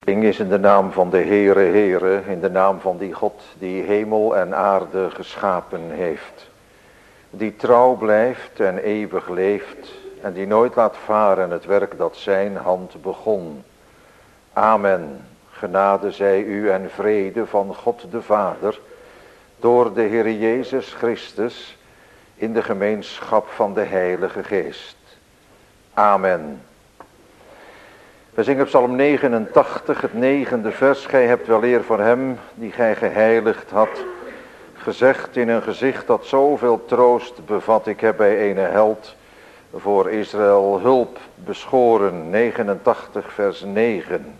Is in de naam van de Heere, in de naam van die God die hemel en aarde geschapen heeft. Die trouw blijft en eeuwig leeft en die nooit laat varen het werk dat zijn hand begon. Amen. Genade zij u en vrede van God de Vader, door de Heer Jezus Christus, in de gemeenschap van de Heilige Geest. Amen. We zingen Psalm 89, het 9e vers. Gij hebt wel eer voor hem die gij geheiligd had. Gezegd in een gezicht dat zoveel troost bevat. Ik heb bij ene held voor Israël hulp beschoren. 89 vers 9.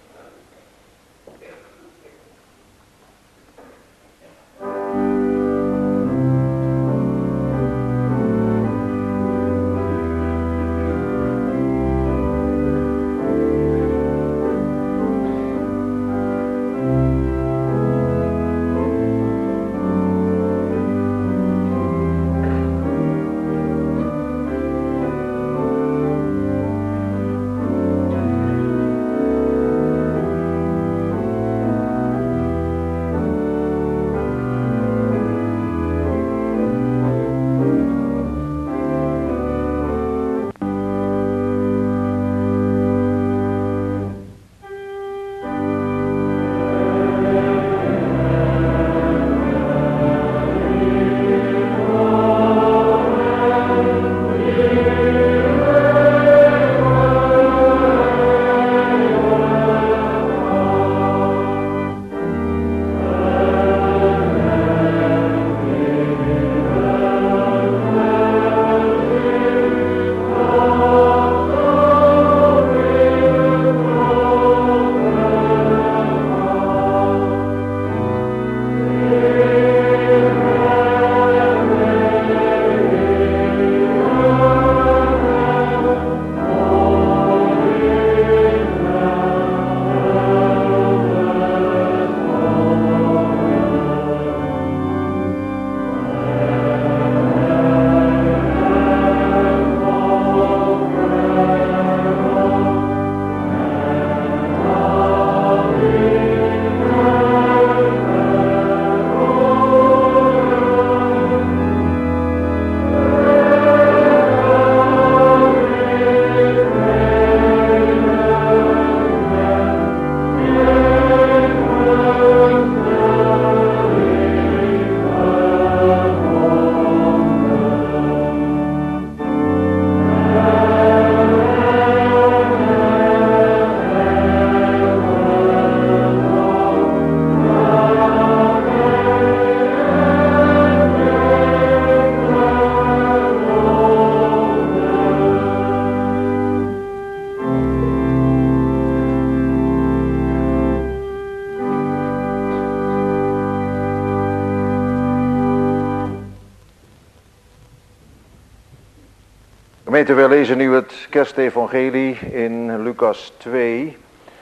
Gemeente, wij lezen nu het kerstevangelie in Lucas 2.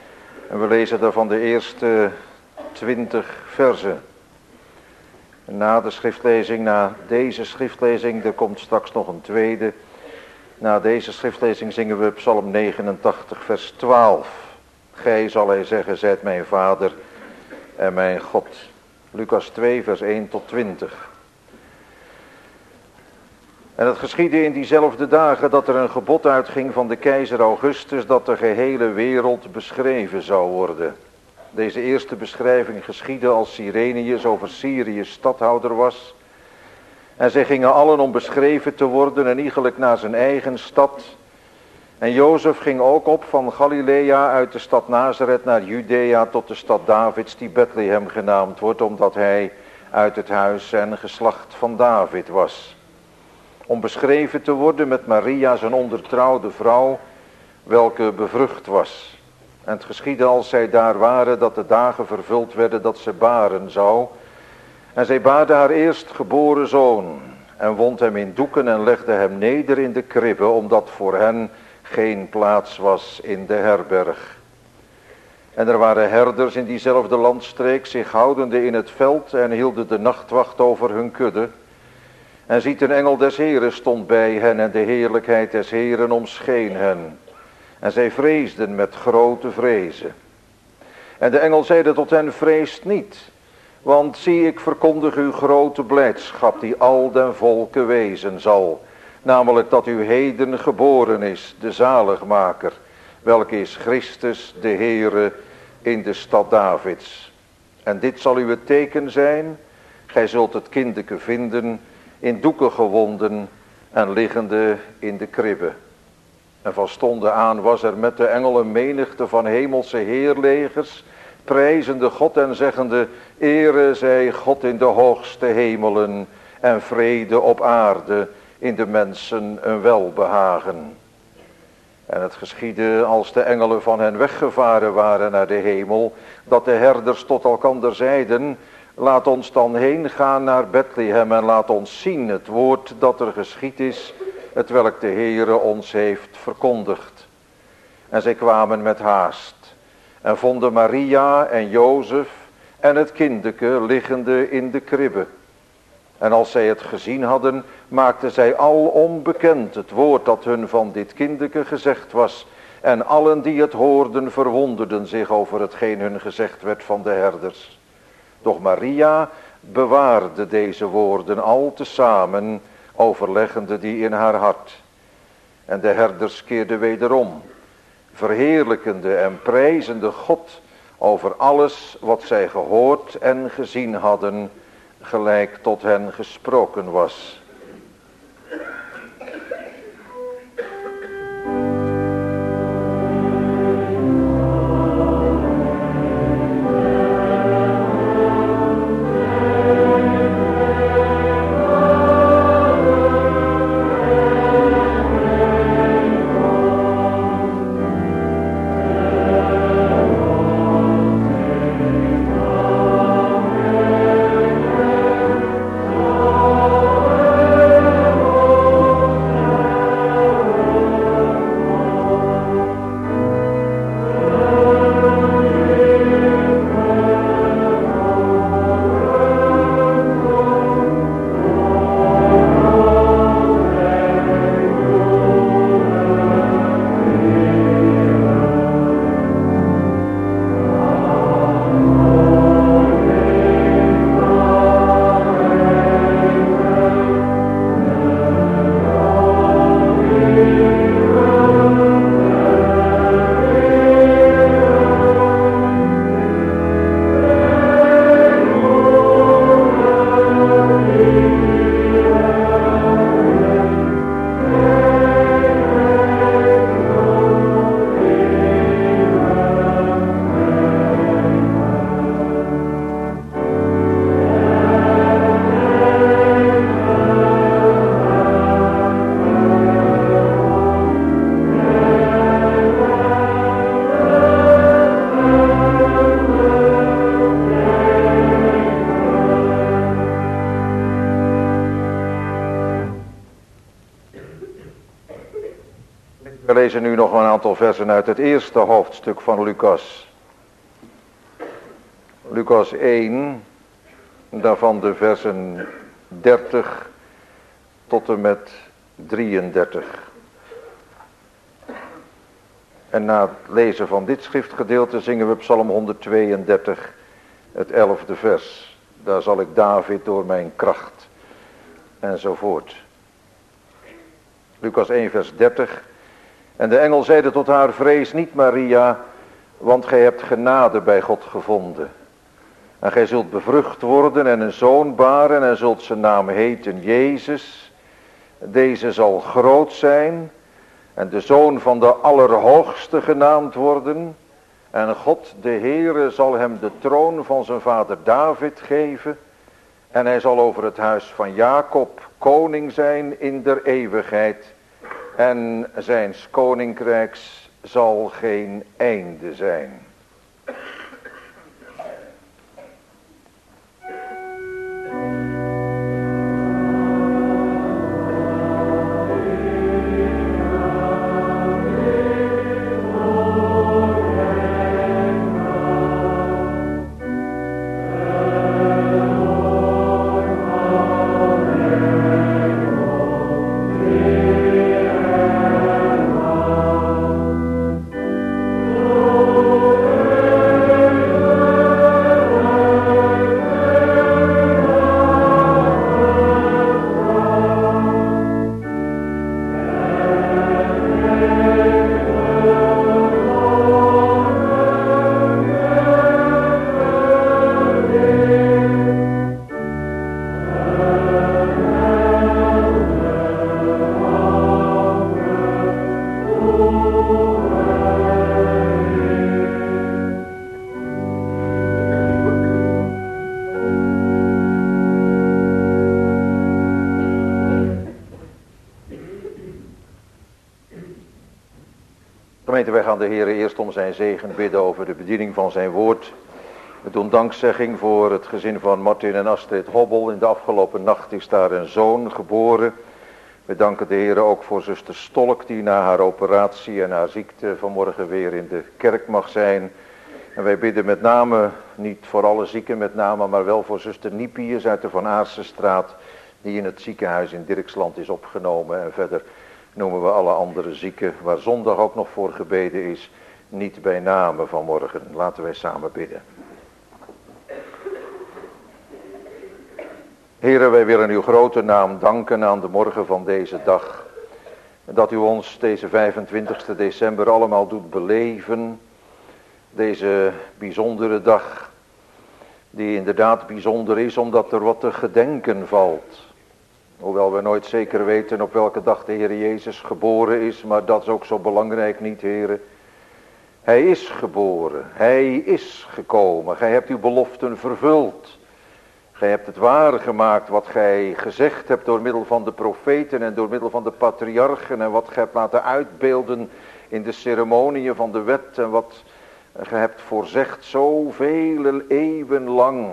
En we lezen daarvan de eerste 20 versen. Na de schriftlezing, na deze schriftlezing, er komt straks nog een tweede. Na deze schriftlezing zingen we Psalm 89 vers 12. Gij, zal hij zeggen, zijt mijn vader en mijn God. Lucas 2 vers 1 tot 20. En het geschiedde in diezelfde dagen dat er een gebod uitging van de keizer Augustus dat de gehele wereld beschreven zou worden. Deze eerste beschrijving geschiedde als Cyrenius over Syrië stadhouder was. En zij gingen allen om beschreven te worden en iegelijk naar zijn eigen stad. En Jozef ging ook op van Galilea uit de stad Nazareth naar Judea tot de stad Davids die Bethlehem genaamd wordt, omdat hij uit het huis en geslacht van David was. Om beschreven te worden met Maria zijn ondertrouwde vrouw, welke bevrucht was. En het geschiedde als zij daar waren dat de dagen vervuld werden dat ze baren zou. En zij baarde haar eerstgeboren zoon en wond hem in doeken en legde hem neder in de kribbe, omdat voor hen geen plaats was in de herberg. En er waren herders in diezelfde landstreek zich houdende in het veld en hielden de nachtwacht over hun kudde. En ziet, een engel des Heren stond bij hen en de heerlijkheid des Heren omscheen hen. En zij vreesden met grote vrezen. En de engel zeide tot hen, vreest niet. Want zie, ik verkondig u grote blijdschap die al den volken wezen zal. Namelijk dat u heden geboren is, de zaligmaker. Welke is Christus de Heere in de stad Davids. En dit zal u het teken zijn. Gij zult het kindeke vinden in doeken gewonden en liggende in de kribbe. En van stonden aan was er met de engel een menigte van hemelse heerlegers, prijzende God en zeggende, ere zij God in de hoogste hemelen en vrede op aarde, in de mensen een welbehagen. En het geschiedde als de engelen van hen weggevaren waren naar de hemel, dat de herders tot elkander zeiden, laat ons dan heen gaan naar Bethlehem en laat ons zien het woord dat er geschied is, het welk de Heere ons heeft verkondigd. En zij kwamen met haast en vonden Maria en Jozef en het kindeke liggende in de kribbe. En als zij het gezien hadden, maakten zij alom bekend het woord dat hun van dit kindeke gezegd was. En allen die het hoorden verwonderden zich over hetgeen hun gezegd werd van de herders. Doch Maria bewaarde deze woorden al tezamen, overleggende die in haar hart. En de herders keerden wederom, verheerlijkende en prijzende God over alles wat zij gehoord en gezien hadden, gelijk tot hen gesproken was. We lezen nu nog een aantal versen uit het eerste hoofdstuk van Lucas. Lucas 1, daarvan de versen 30 tot en met 33. En na het lezen van dit schriftgedeelte zingen we Psalm 132, het 11e vers. Daar zal ik David door mijn kracht, enzovoort. Lucas 1 vers 30. En de engel zeide tot haar, vrees niet Maria, want gij hebt genade bij God gevonden. En gij zult bevrucht worden en een zoon baren en zult zijn naam heten Jezus. Deze zal groot zijn en de zoon van de Allerhoogste genaamd worden. En God de Heere zal hem de troon van zijn vader David geven. En hij zal over het huis van Jacob koning zijn in der eeuwigheid. En zijns koninkrijks zal geen einde zijn. Oh de Heer eerst om zijn zegen bidden over de bediening van zijn woord. We doen dankzegging voor het gezin van Martin en Astrid Hobbel. In de afgelopen nacht is daar een zoon geboren. We danken de Heer ook voor zuster Stolk, die na haar operatie en haar ziekte vanmorgen weer in de kerk mag zijn. En wij bidden met name, niet voor alle zieken met name, maar wel voor zuster Niepius uit de Van Aarsenstraat, die in het ziekenhuis in Dirksland is opgenomen. En verder noemen we alle andere zieken, waar zondag ook nog voor gebeden is, niet bij name vanmorgen. Laten wij samen bidden. Heren, wij willen uw grote naam danken aan de morgen van deze dag. Dat u ons deze 25 december allemaal doet beleven. Deze bijzondere dag, die inderdaad bijzonder is omdat er wat te gedenken valt. Hoewel we nooit zeker weten op welke dag de Heer Jezus geboren is, maar dat is ook zo belangrijk niet, heren. Hij is geboren, hij is gekomen, gij hebt uw beloften vervuld. Gij hebt het waar gemaakt wat gij gezegd hebt door middel van de profeten en door middel van de patriarchen en wat gij hebt laten uitbeelden in de ceremonieën van de wet en wat gij hebt voorzegd zoveel eeuwen lang.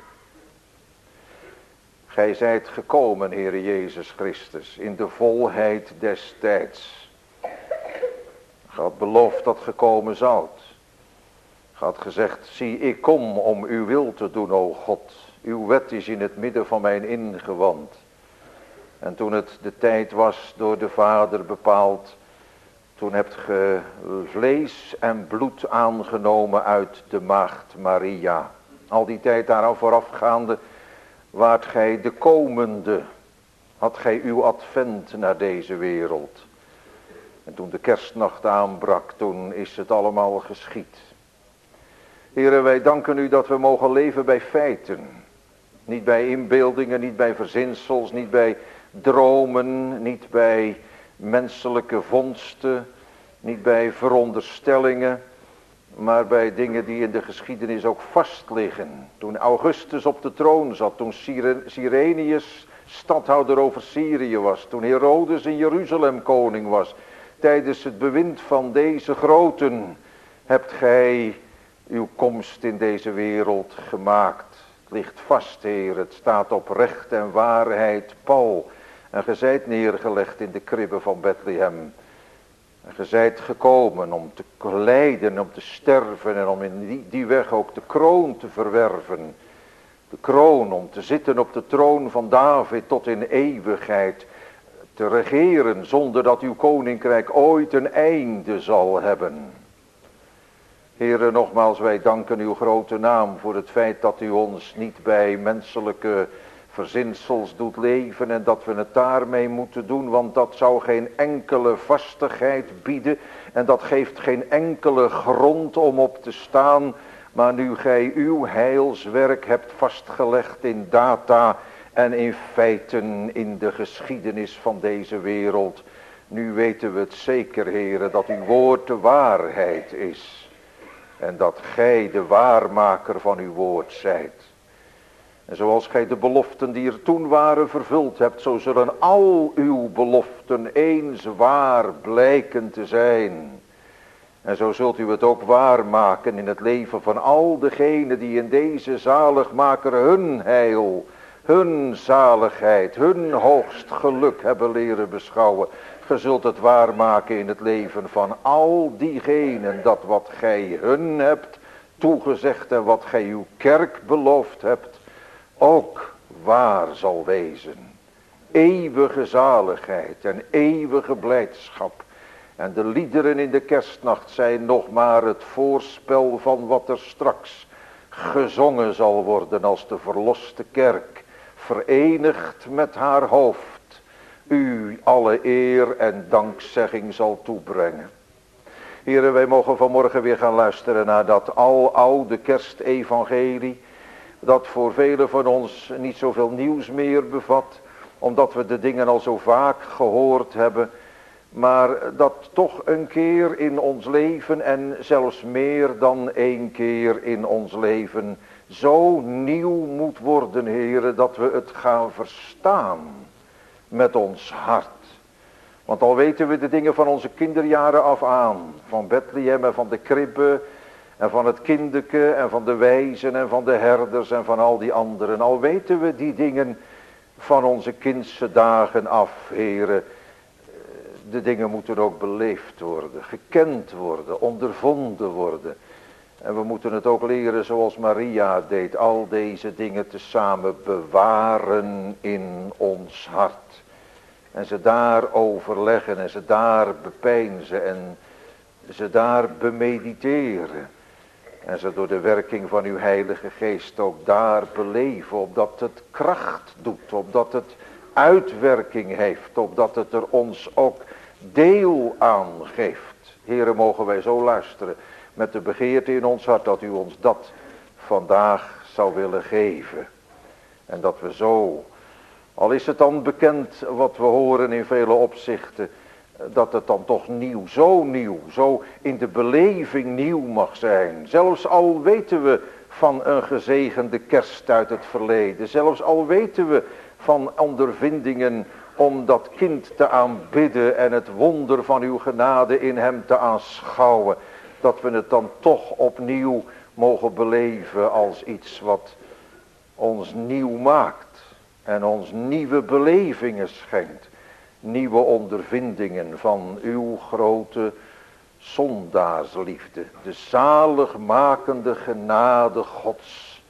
Gij zijt gekomen, Heere Jezus Christus, in de volheid des tijds. Gij had beloofd dat ge komen zoudt. Gij had gezegd, zie ik kom om uw wil te doen, o God. Uw wet is in het midden van mijn ingewand. En toen het de tijd was door de Vader bepaald, toen hebt ge vlees en bloed aangenomen uit de maagd Maria. Al die tijd daaraan voorafgaande waart gij de komende, had gij uw advent naar deze wereld. En toen de kerstnacht aanbrak, toen is het allemaal geschied. Heren, wij danken u dat we mogen leven bij feiten. Niet bij inbeeldingen, niet bij verzinsels, niet bij dromen, niet bij menselijke vondsten, niet bij veronderstellingen, maar bij dingen die in de geschiedenis ook vastliggen. Toen Augustus op de troon zat, toen Cyrenius stadhouder over Syrië was, toen Herodes in Jeruzalem koning was, tijdens het bewind van deze groten hebt gij uw komst in deze wereld gemaakt. Het ligt vast, Heer, het staat op recht en waarheid pal. En ge zijt neergelegd in de kribbe van Bethlehem. En ge zijt gekomen om te lijden, om te sterven en om in die weg ook de kroon te verwerven. De kroon om te zitten op de troon van David tot in eeuwigheid. Te regeren zonder dat uw koninkrijk ooit een einde zal hebben. Heren, nogmaals, wij danken uw grote naam voor het feit dat u ons niet bij menselijke verzinsels doet leven en dat we het daarmee moeten doen, want dat zou geen enkele vastigheid bieden en dat geeft geen enkele grond om op te staan, maar nu gij uw heilswerk hebt vastgelegd in data en in feiten in de geschiedenis van deze wereld, nu weten we het zeker, heren, dat uw woord de waarheid is. En dat gij de waarmaker van uw woord zijt. En zoals gij de beloften die er toen waren vervuld hebt, zo zullen al uw beloften eens waar blijken te zijn. En zo zult u het ook waarmaken in het leven van al degenen die in deze zaligmaker hun heil, hun zaligheid, hun hoogst geluk hebben leren beschouwen. Ge zult het waarmaken in het leven van al diegenen dat wat gij hun hebt toegezegd en wat gij uw kerk beloofd hebt, ook waar zal wezen. Eeuwige zaligheid en eeuwige blijdschap. En de liederen in de kerstnacht zijn nog maar het voorspel van wat er straks gezongen zal worden als de verloste kerk, verenigd met haar hoofd, u alle eer en dankzegging zal toebrengen. Heren, wij mogen vanmorgen weer gaan luisteren naar dat aloude kerstevangelie, dat voor velen van ons niet zoveel nieuws meer bevat, omdat we de dingen al zo vaak gehoord hebben, maar dat toch een keer in ons leven en zelfs meer dan één keer in ons leven zo nieuw moet worden, heren, dat we het gaan verstaan met ons hart. Want al weten we de dingen van onze kinderjaren af aan, van Bethlehem en van de kribbe en van het kinderke en van de wijzen en van de herders en van al die anderen. Al weten we die dingen van onze kindse dagen af, Heere. De dingen moeten ook beleefd worden, gekend worden, ondervonden worden. En we moeten het ook leren zoals Maria deed, al deze dingen tezamen bewaren in ons hart. En ze daar overleggen en ze daar bepeinzen en ze daar bemediteren. En ze door de werking van uw Heilige Geest ook daar beleven, opdat het kracht doet, opdat het uitwerking heeft, opdat het er ons ook deel aan geeft. Heere, mogen wij zo luisteren met de begeerte in ons hart dat u ons dat vandaag zou willen geven. En dat we zo, al is het dan bekend wat we horen in vele opzichten, dat het dan toch nieuw, zo in de beleving nieuw mag zijn. Zelfs al weten we van een gezegende kerst uit het verleden, zelfs al weten we van ondervindingen om dat kind te aanbidden en het wonder van uw genade in hem te aanschouwen, dat we het dan toch opnieuw mogen beleven als iets wat ons nieuw maakt en ons nieuwe belevingen schenkt. Nieuwe ondervindingen van uw grote zondaarsliefde. De zaligmakende genade Gods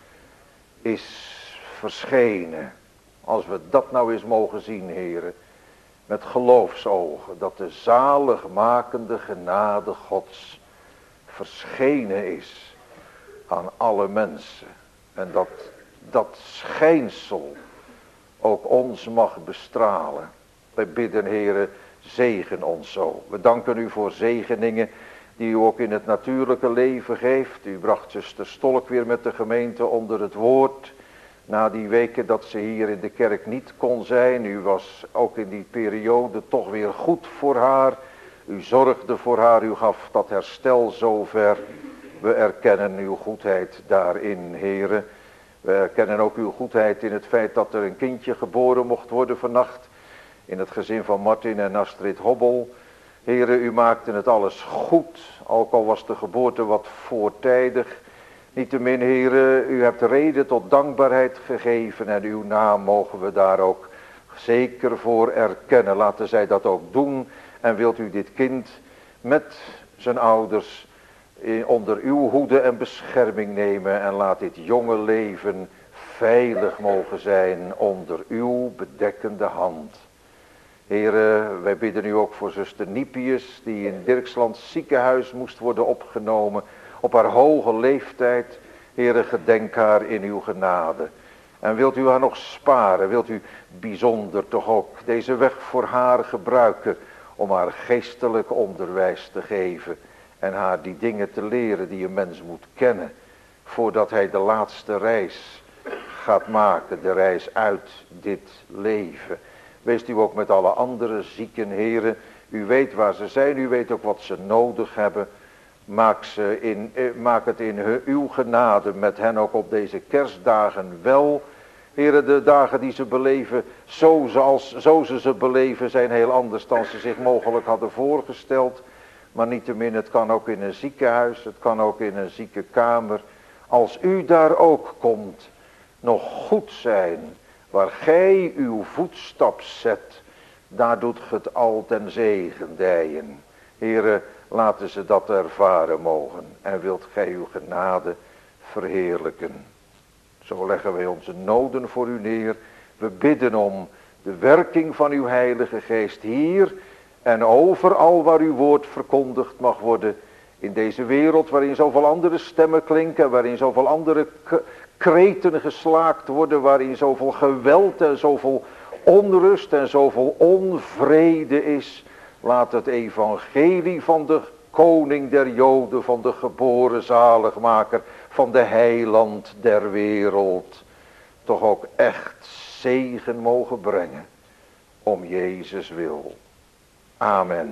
is verschenen. Als we dat nou eens mogen zien, heren, met geloofsogen, dat de zaligmakende genade Gods verschenen is aan alle mensen. En dat schijnsel ook ons mag bestralen. Wij bidden, heren, zegen ons zo. We danken u voor zegeningen die u ook in het natuurlijke leven geeft. U bracht zuster Stolk weer met de gemeente onder het woord. Na die weken dat ze hier in de kerk niet kon zijn. U was ook in die periode toch weer goed voor haar. U zorgde voor haar. U gaf dat herstel zover. We erkennen uw goedheid daarin, heren. We erkennen ook uw goedheid in het feit dat er een kindje geboren mocht worden vannacht. In het gezin van Martin en Astrid Hobbel. Heren, u maakte het alles goed. Ook al was de geboorte wat voortijdig. Niettemin, heren, u hebt reden tot dankbaarheid gegeven. En uw naam mogen we daar ook zeker voor erkennen. Laten zij dat ook doen. En wilt u dit kind met zijn ouders onder uw hoede en bescherming nemen. En laat dit jonge leven veilig mogen zijn onder uw bedekkende hand. Heren, wij bidden u ook voor zuster Niepius, die in Dirkslands ziekenhuis moest worden opgenomen. Op haar hoge leeftijd, heren, gedenk haar in uw genade. En wilt u haar nog sparen, wilt u bijzonder toch ook deze weg voor haar gebruiken om haar geestelijk onderwijs te geven. En haar die dingen te leren die een mens moet kennen, voordat hij de laatste reis gaat maken, de reis uit dit leven. Wees u ook met alle andere zieken, heren. U weet waar ze zijn, u weet ook wat ze nodig hebben. Maak het in uw genade met hen ook op deze kerstdagen wel. Heren, de dagen die ze beleven, zo ze beleven, zijn heel anders dan ze zich mogelijk hadden voorgesteld. Maar niettemin, het kan ook in een ziekenhuis, het kan ook in een ziekenkamer. Als u daar ook komt, nog goed zijn. Waar gij uw voetstap zet, daar doet ge het al ten zegen dijen. Heere, laten ze dat ervaren mogen. En wilt gij uw genade verheerlijken. Zo leggen wij onze noden voor u neer. We bidden om de werking van uw Heilige Geest hier en overal waar uw woord verkondigd mag worden. In deze wereld waarin zoveel andere stemmen klinken, waarin zoveel andere kreten geslaakt worden, waarin zoveel geweld en zoveel onrust en zoveel onvrede is. Laat het evangelie van de koning der Joden, van de geboren zaligmaker, van de heiland der wereld, toch ook echt zegen mogen brengen. Om Jezus wil. Amen.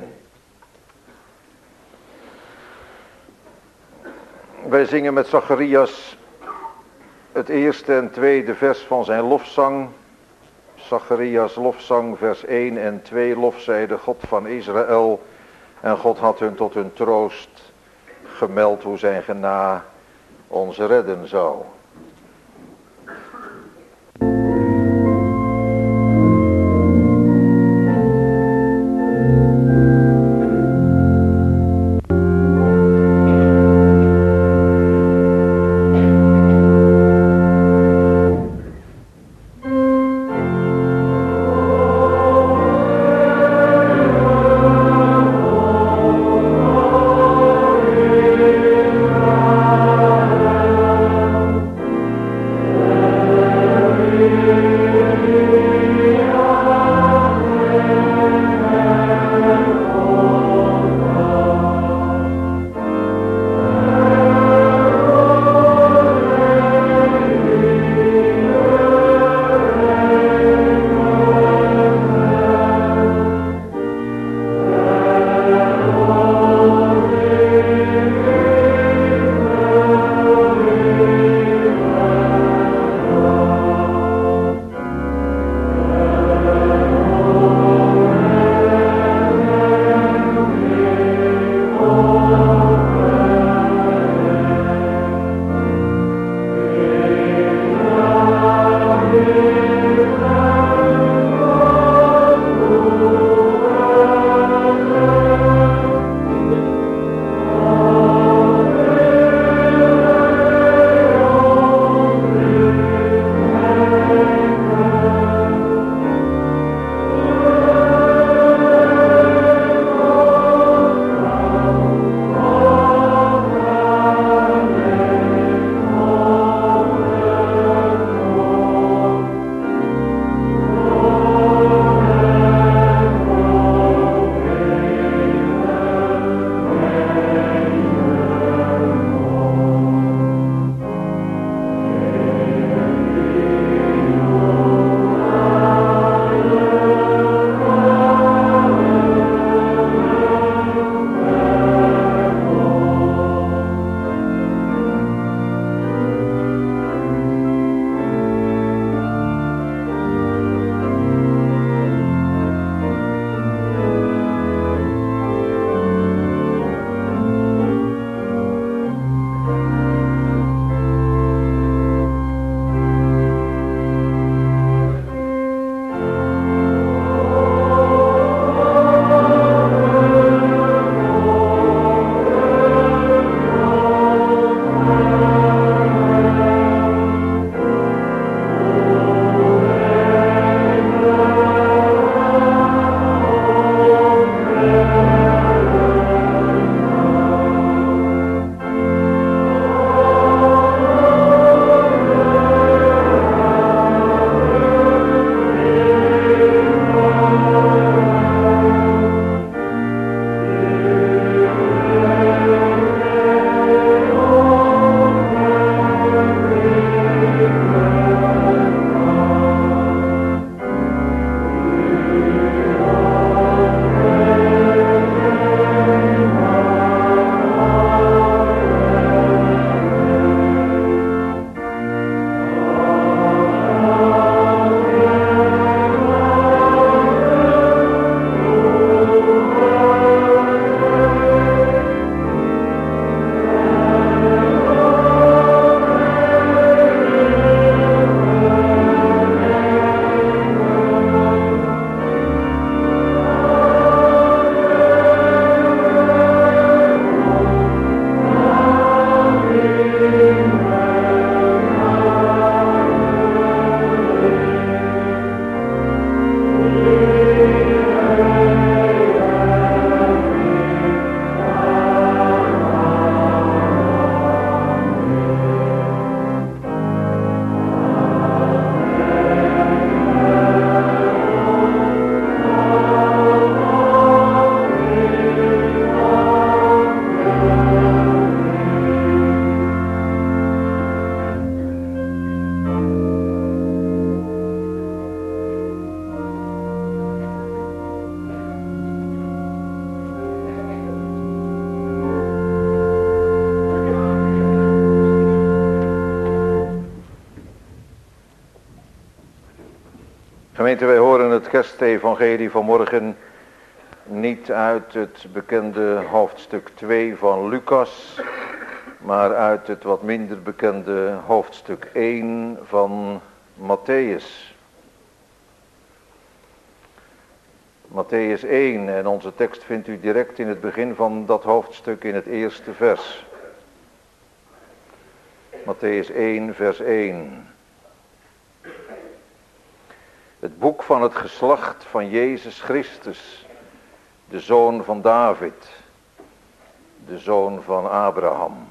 Wij zingen met Zacharias het eerste en tweede vers van zijn lofzang. Zacharias lofzang vers 1 en 2, lof zij de God van Israël. En God had hun tot hun troost gemeld hoe zijn gena ons redden zou. Gemeente, wij horen het kerstevangelie vanmorgen niet uit het bekende hoofdstuk 2 van Lucas, maar uit het wat minder bekende hoofdstuk 1 van Matthäus. Matthäus 1, en onze tekst vindt u direct in het begin van dat hoofdstuk in het eerste vers. Matthäus 1, vers 1. Het boek van het geslacht van Jezus Christus, de zoon van David, de zoon van Abraham.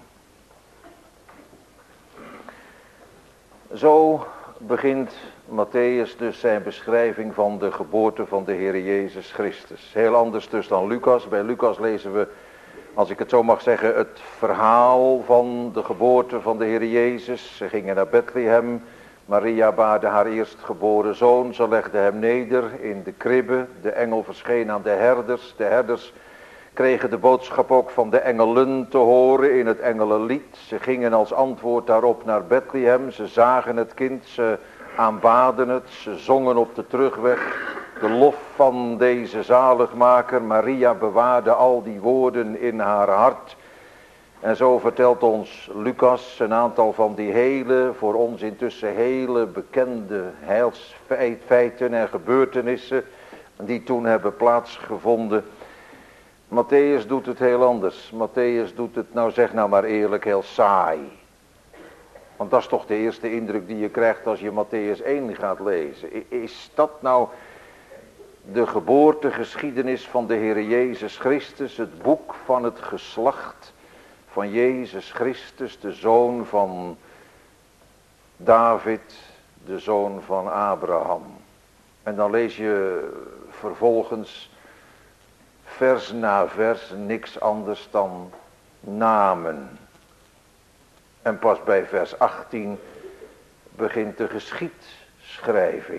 Zo begint Matthäus dus zijn beschrijving van de geboorte van de Heer Jezus Christus. Heel anders dus dan Lucas. Bij Lucas lezen we, als ik het zo mag zeggen, het verhaal van de geboorte van de Heer Jezus. Ze gingen naar Bethlehem. Maria baarde haar eerstgeboren zoon. Ze legde hem neder in de kribbe. De engel verscheen aan de herders. De herders kregen de boodschap ook van de engelen te horen in het engelenlied. Ze gingen als antwoord daarop naar Bethlehem. Ze zagen het kind, ze aanbaden het, ze zongen op de terugweg de lof van deze zaligmaker. Maria bewaarde al die woorden in haar hart. En zo vertelt ons Lucas een aantal van die hele, voor ons intussen hele bekende heilsfeiten en gebeurtenissen die toen hebben plaatsgevonden. Matthäus doet het heel anders. Matthäus doet het, nou zeg nou maar eerlijk, heel saai. Want dat is toch de eerste indruk die je krijgt als je Matthäus 1 gaat lezen. Is dat nou de geboortegeschiedenis van de Heer Jezus Christus, het boek van het geslacht van Jezus Christus, de zoon van David, de zoon van Abraham? En dan lees je vervolgens vers na vers niks anders dan namen. En pas bij vers 18 begint de geschiedschrijving.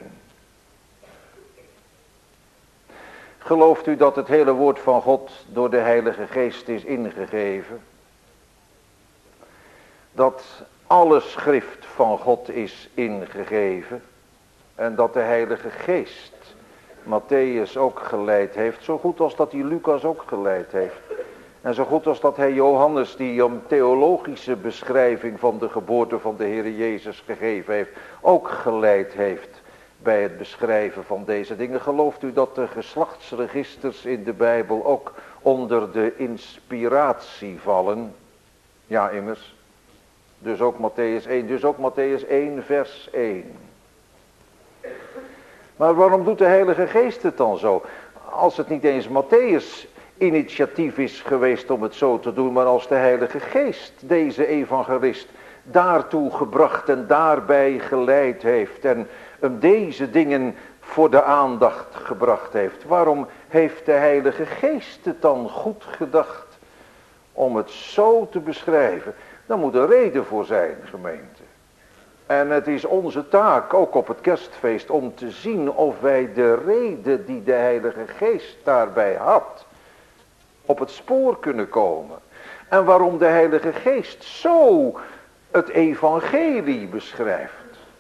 Gelooft u dat het hele woord van God door de Heilige Geest is ingegeven? Dat alle schrift van God is ingegeven? En dat de Heilige Geest Matthäus ook geleid heeft, zo goed als dat hij Lucas ook geleid heeft. En zo goed als dat hij Johannes, die een theologische beschrijving van de geboorte van de Heer Jezus gegeven heeft, ook geleid heeft bij het beschrijven van deze dingen. Gelooft u dat de geslachtsregisters in de Bijbel ook onder de inspiratie vallen? Ja, immers. Dus ook Matthäus 1, dus ook Matthäus 1 vers 1. Maar waarom doet de Heilige Geest het dan zo? Als het niet eens Matthäus initiatief is geweest om het zo te doen, maar als de Heilige Geest deze evangelist daartoe gebracht en daarbij geleid heeft en hem deze dingen voor de aandacht gebracht heeft. Waarom heeft de Heilige Geest het dan goed gedacht om het zo te beschrijven? Daar moet een reden voor zijn, gemeente. En het is onze taak, ook op het kerstfeest, om te zien of wij de reden die de Heilige Geest daarbij had, op het spoor kunnen komen. En waarom de Heilige Geest zo het evangelie beschrijft.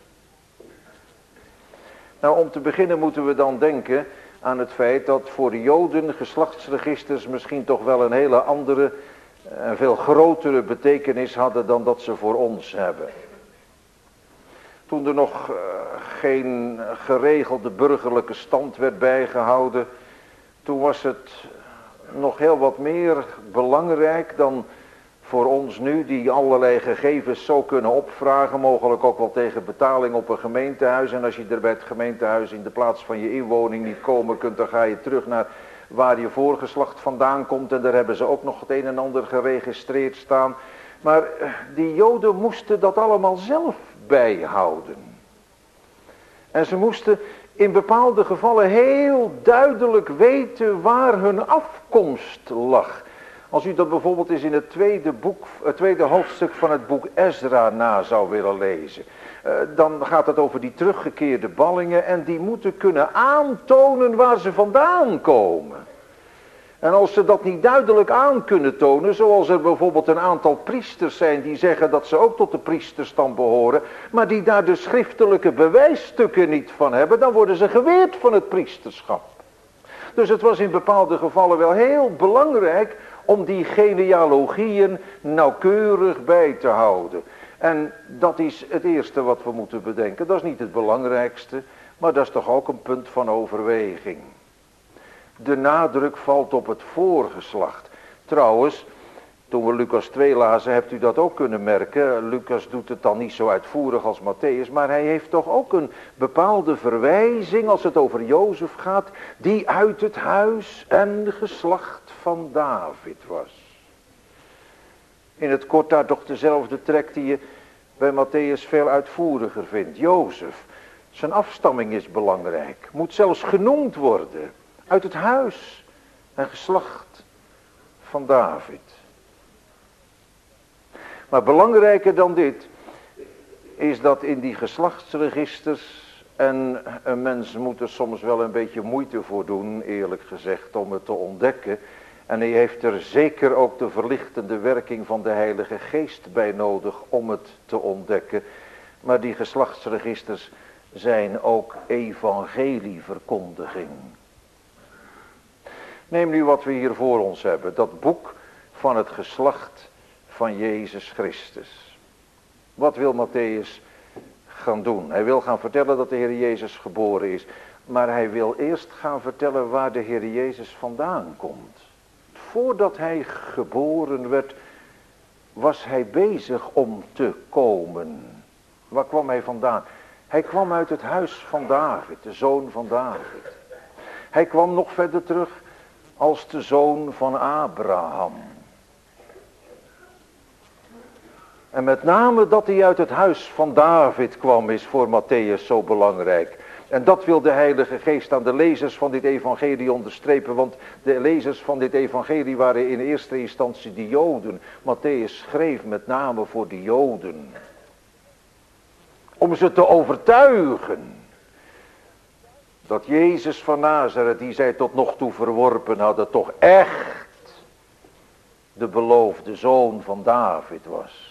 Nou, om te beginnen moeten we dan denken aan het feit dat voor de Joden geslachtsregisters misschien toch wel een hele andere en veel grotere betekenis hadden dan dat ze voor ons hebben. Toen er nog geen geregelde burgerlijke stand werd bijgehouden, toen was het nog heel wat meer belangrijk dan voor ons nu, die allerlei gegevens zo kunnen opvragen, mogelijk ook wel tegen betaling op een gemeentehuis. En als je er bij het gemeentehuis in de plaats van je inwoning niet komen kunt, dan ga je terug naar waar je voorgeslacht vandaan komt. En daar hebben ze ook nog het een en ander geregistreerd staan. Maar die Joden moesten dat allemaal zelf bijhouden. En ze moesten in bepaalde gevallen heel duidelijk weten waar hun afkomst lag. Als u dat bijvoorbeeld eens in het tweede hoofdstuk van het boek Ezra na zou willen lezen. Dan gaat het over die teruggekeerde ballingen en die moeten kunnen aantonen waar ze vandaan komen. En als ze dat niet duidelijk aan kunnen tonen, zoals er bijvoorbeeld een aantal priesters zijn die zeggen dat ze ook tot de priesterstand behoren, maar die daar de schriftelijke bewijsstukken niet van hebben, dan worden ze geweerd van het priesterschap. Dus het was in bepaalde gevallen wel heel belangrijk om die genealogieën nauwkeurig bij te houden. En dat is het eerste wat we moeten bedenken. Dat is niet het belangrijkste, maar dat is toch ook een punt van overweging. De nadruk valt op het voorgeslacht. Trouwens, toen we Lucas 2 lazen, hebt u dat ook kunnen merken. Lucas doet het dan niet zo uitvoerig als Matthäus, maar hij heeft toch ook een bepaalde verwijzing als het over Jozef gaat, die uit het huis en geslacht van David was. In het kort daar toch dezelfde trek die je bij Matthäus veel uitvoeriger vindt. Jozef, zijn afstamming is belangrijk, moet zelfs genoemd worden. Uit het huis en geslacht van David. Maar belangrijker dan dit is dat in die geslachtsregisters, en een mens moet er soms wel een beetje moeite voor doen, eerlijk gezegd, om het te ontdekken. En hij heeft er zeker ook de verlichtende werking van de Heilige Geest bij nodig om het te ontdekken. Maar die geslachtsregisters zijn ook evangelieverkondiging. Neem nu wat we hier voor ons hebben, dat boek van het geslacht van Jezus Christus. Wat wil Matthäus gaan doen? Hij wil gaan vertellen dat de Heer Jezus geboren is, maar hij wil eerst gaan vertellen waar de Heer Jezus vandaan komt. Voordat hij geboren werd, was hij bezig om te komen. Waar kwam hij vandaan? Hij kwam uit het huis van David, de zoon van David. Hij kwam nog verder terug als de zoon van Abraham. En met name dat hij uit het huis van David kwam is voor Matthäus zo belangrijk. En dat wil de Heilige Geest aan de lezers van dit evangelie onderstrepen. Want de lezers van dit evangelie waren in eerste instantie de Joden. Matthäus schreef met name voor de Joden. Om ze te overtuigen dat Jezus van Nazareth, die zij tot nog toe verworpen hadden, toch echt de beloofde zoon van David was.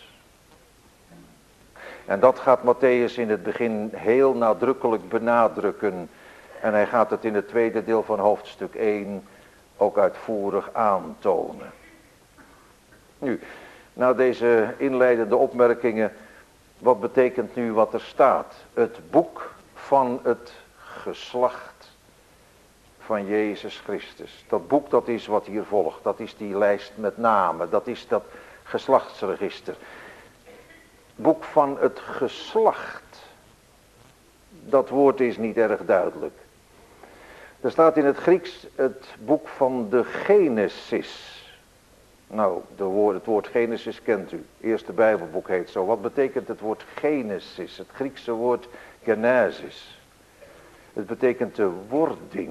En dat gaat Matthäus in het begin heel nadrukkelijk benadrukken. En hij gaat het in het tweede deel van hoofdstuk 1 ook uitvoerig aantonen. Nu, na deze inleidende opmerkingen, wat betekent nu wat er staat? Het boek van het geslacht van Jezus Christus. Dat boek, dat is wat hier volgt. Dat is die lijst met namen. Dat is dat geslachtsregister. Boek van het geslacht. Dat woord is niet erg duidelijk. Er staat in het Grieks het boek van de Genesis. Nou, het woord Genesis kent u. Eerste Bijbelboek heet zo. Wat betekent het woord Genesis? Het Griekse woord Genesis. Het betekent de wording.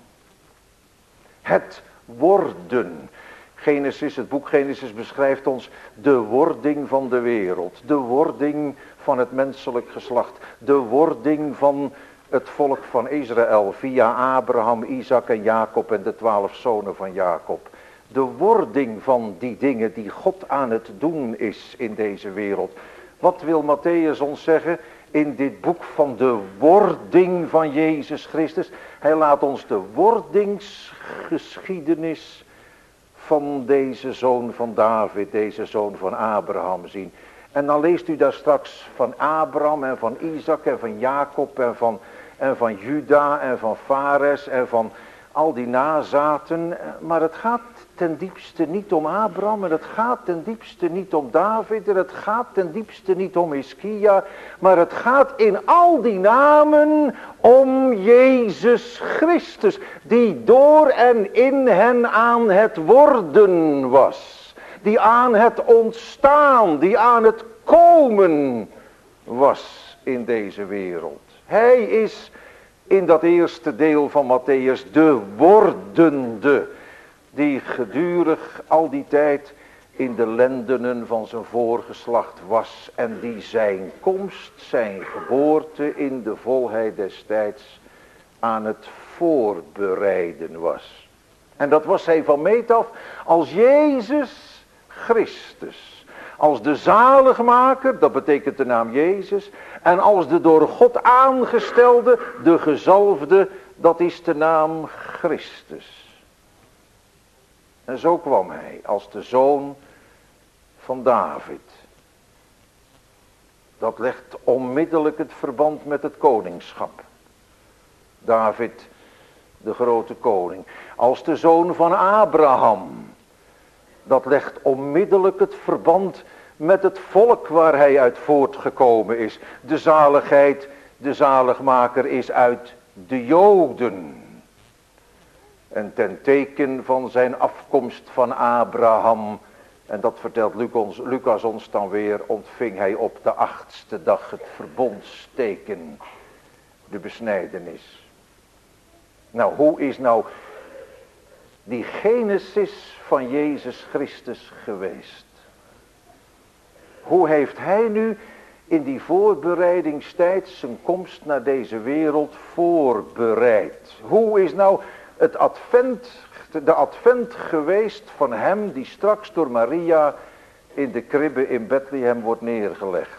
Het worden. Genesis, het boek Genesis beschrijft ons de wording van de wereld. De wording van het menselijk geslacht. De wording van het volk van Israël via Abraham, Isaac en Jacob en de 12 zonen van Jacob. De wording van die dingen die God aan het doen is in deze wereld. Wat wil Matthäus ons zeggen in dit boek van de wording van Jezus Christus? Hij laat ons de wordingsgeschiedenis van deze zoon van David, deze zoon van Abraham zien. En dan leest u daar straks van Abraham en van Isaac en van Jacob en van Juda en van Fares en van al die nazaten. Maar het gaat ten diepste niet om Abraham en het gaat ten diepste niet om David en het gaat ten diepste niet om Hiskia. Maar het gaat in al die namen om Jezus Christus, die door en in hen aan het worden was. Die aan het ontstaan, die aan het komen was in deze wereld. Hij is in dat eerste deel van Matthäus de wordende, die gedurig al die tijd in de lendenen van zijn voorgeslacht was en die zijn komst, zijn geboorte in de volheid des tijds aan het voorbereiden was. En dat was hij van meet af als Jezus Christus. Als de zaligmaker, dat betekent de naam Jezus. En als de door God aangestelde, de gezalfde, dat is de naam Christus. En zo kwam hij als de zoon van David. Dat legt onmiddellijk het verband met het koningschap. David, de grote koning. Als de zoon van Abraham. Dat legt onmiddellijk het verband met het volk waar hij uit voortgekomen is. De zaligheid, de zaligmaker is uit de Joden. En ten teken van zijn afkomst van Abraham, en dat vertelt Lucas ons dan weer, ontving hij op de 8e dag het verbondsteken, de besnijdenis. Nou, hoe is nou die genesis van Jezus Christus geweest? Hoe heeft hij nu in die voorbereidingstijd zijn komst naar deze wereld voorbereid? Hoe is nou de advent geweest van hem die straks door Maria in de kribbe in Bethlehem wordt neergelegd?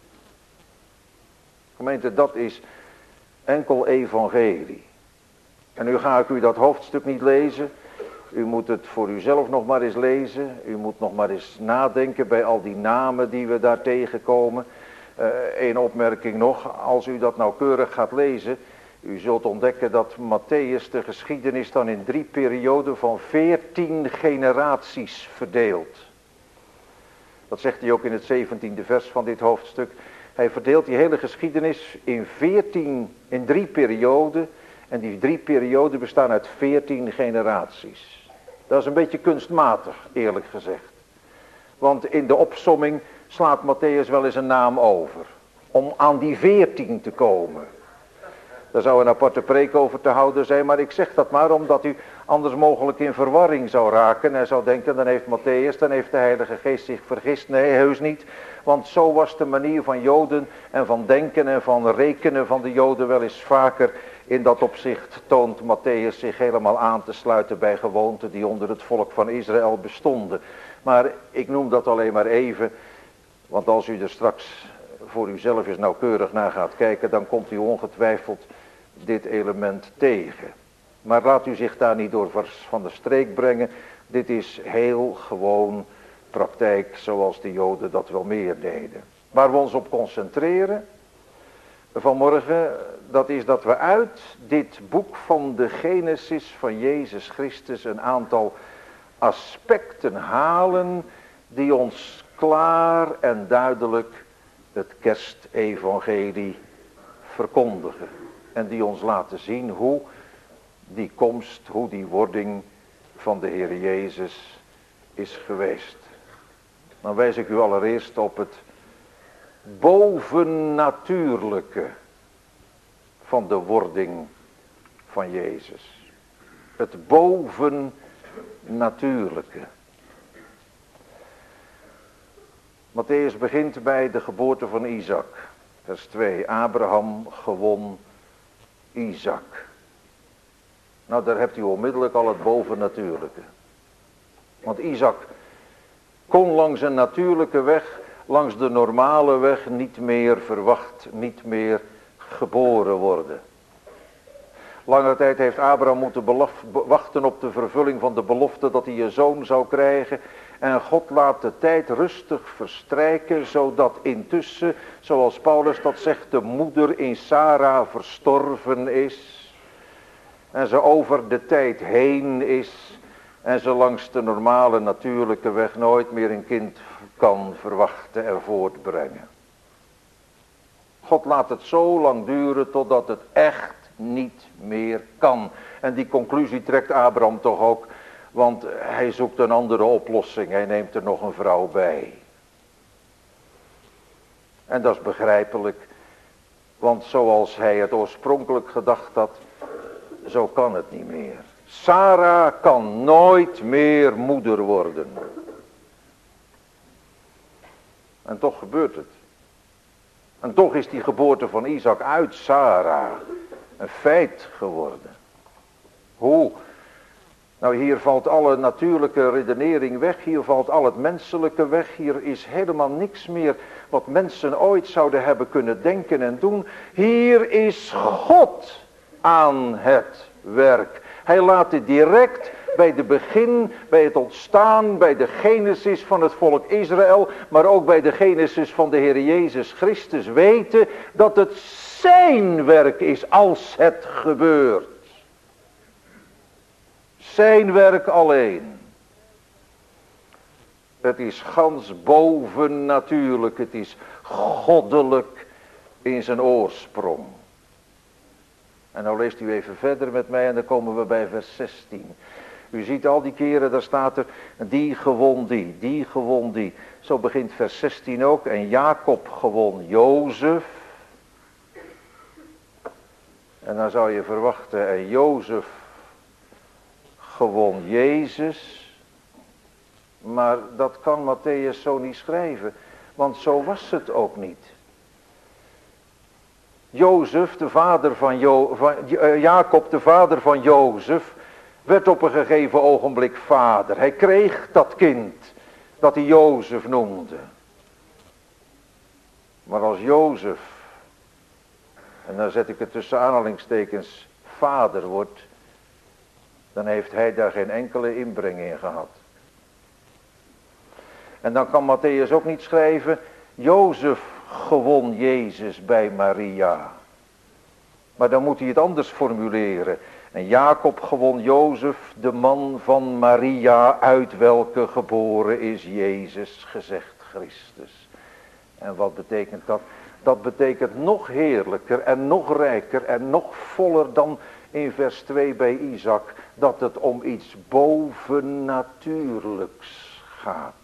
Gemeente, dat is enkel evangelie. En nu ga ik u dat hoofdstuk niet lezen. U moet het voor uzelf nog maar eens lezen. U moet nog maar eens nadenken bij al die namen die we daar tegenkomen. Eén opmerking nog. Als u dat nauwkeurig gaat lezen. U zult ontdekken dat Matthäus de geschiedenis dan in 3 perioden van 14 generaties verdeelt. Dat zegt hij ook in het 17e vers van dit hoofdstuk. Hij verdeelt die hele geschiedenis in 3 perioden. En die 3 perioden bestaan uit 14 generaties. Dat is een beetje kunstmatig, eerlijk gezegd. Want in de opsomming slaat Matthäus wel eens een naam over. Om aan die 14 te komen. Daar zou een aparte preek over te houden zijn. Maar ik zeg dat maar omdat u anders mogelijk in verwarring zou raken. En zou denken, dan heeft dan heeft de Heilige Geest zich vergist. Nee, heus niet. Want zo was de manier van Joden en van denken en van rekenen van de Joden wel eens vaker. In dat opzicht toont Matthäus zich helemaal aan te sluiten bij gewoonten die onder het volk van Israël bestonden. Maar ik noem dat alleen maar even, want als u er straks voor uzelf eens nauwkeurig naar gaat kijken, dan komt u ongetwijfeld dit element tegen. Maar laat u zich daar niet door van de streek brengen. Dit is heel gewoon praktijk zoals de Joden dat wel meer deden. Waar we ons op concentreren vanmorgen, dat is dat we uit dit boek van de Genesis van Jezus Christus een aantal aspecten halen die ons klaar en duidelijk het kerstevangelie verkondigen. En die ons laten zien hoe die komst, hoe die wording van de Heer Jezus is geweest. Dan wijs ik u allereerst op het bovennatuurlijke van de wording van Jezus. Het bovennatuurlijke. Matthäus begint bij de geboorte van Isaac. Vers 2. Abraham gewon Isaac. Nou, daar hebt u onmiddellijk al het bovennatuurlijke. Want Isaac kon langs een natuurlijke weg, langs de normale weg niet meer verwacht, niet meer geboren worden. Lange tijd heeft Abraham moeten wachten op de vervulling van de belofte dat hij een zoon zou krijgen. En God laat de tijd rustig verstrijken, zodat intussen, zoals Paulus dat zegt, de moeder in Sarah verstorven is. En ze over de tijd heen is. En ze langs de normale natuurlijke weg nooit meer een kind kan verwachten en voortbrengen. God laat het zo lang duren totdat het echt niet meer kan. En die conclusie trekt Abraham toch ook. Want hij zoekt een andere oplossing. Hij neemt er nog een vrouw bij. En dat is begrijpelijk. Want zoals hij het oorspronkelijk gedacht had, zo kan het niet meer. Sarah kan nooit meer moeder worden. En toch gebeurt het. En toch is die geboorte van Isaac uit Sarah een feit geworden. Hoe? Nou, hier valt alle natuurlijke redenering weg, hier valt al het menselijke weg, hier is helemaal niks meer wat mensen ooit zouden hebben kunnen denken en doen. Hier is God aan het werk. Hij laat het direct bij de begin, bij het ontstaan, bij de genesis van het volk Israël, maar ook bij de genesis van de Heer Jezus Christus weten dat het zijn werk is als het gebeurt. Zijn werk alleen. Het is gans bovennatuurlijk, het is goddelijk in zijn oorsprong. En nou leest u even verder met mij en dan komen we bij vers 16. U ziet al die keren, daar staat er, die gewon die gewon die. Zo begint vers 16 ook. En Jacob gewon Jozef. En dan zou je verwachten, en Jozef gewon Jezus. Maar dat kan Matthäus zo niet schrijven, want zo was het ook niet. Jozef, de vader van Jacob, de vader van Jozef, werd op een gegeven ogenblik vader. Hij kreeg dat kind dat hij Jozef noemde. Maar als Jozef, en dan zet ik het tussen aanhalingstekens, vader wordt, dan heeft hij daar geen enkele inbreng in gehad. En dan kan Matthäus ook niet schrijven, Jozef gewon Jezus bij Maria. Maar dan moet hij het anders formuleren. En Jacob gewon Jozef, de man van Maria, uit welke geboren is Jezus, gezegd Christus. En wat betekent dat? Dat betekent nog heerlijker en nog rijker en nog voller dan in vers 2 bij Isaac, dat het om iets bovennatuurlijks gaat.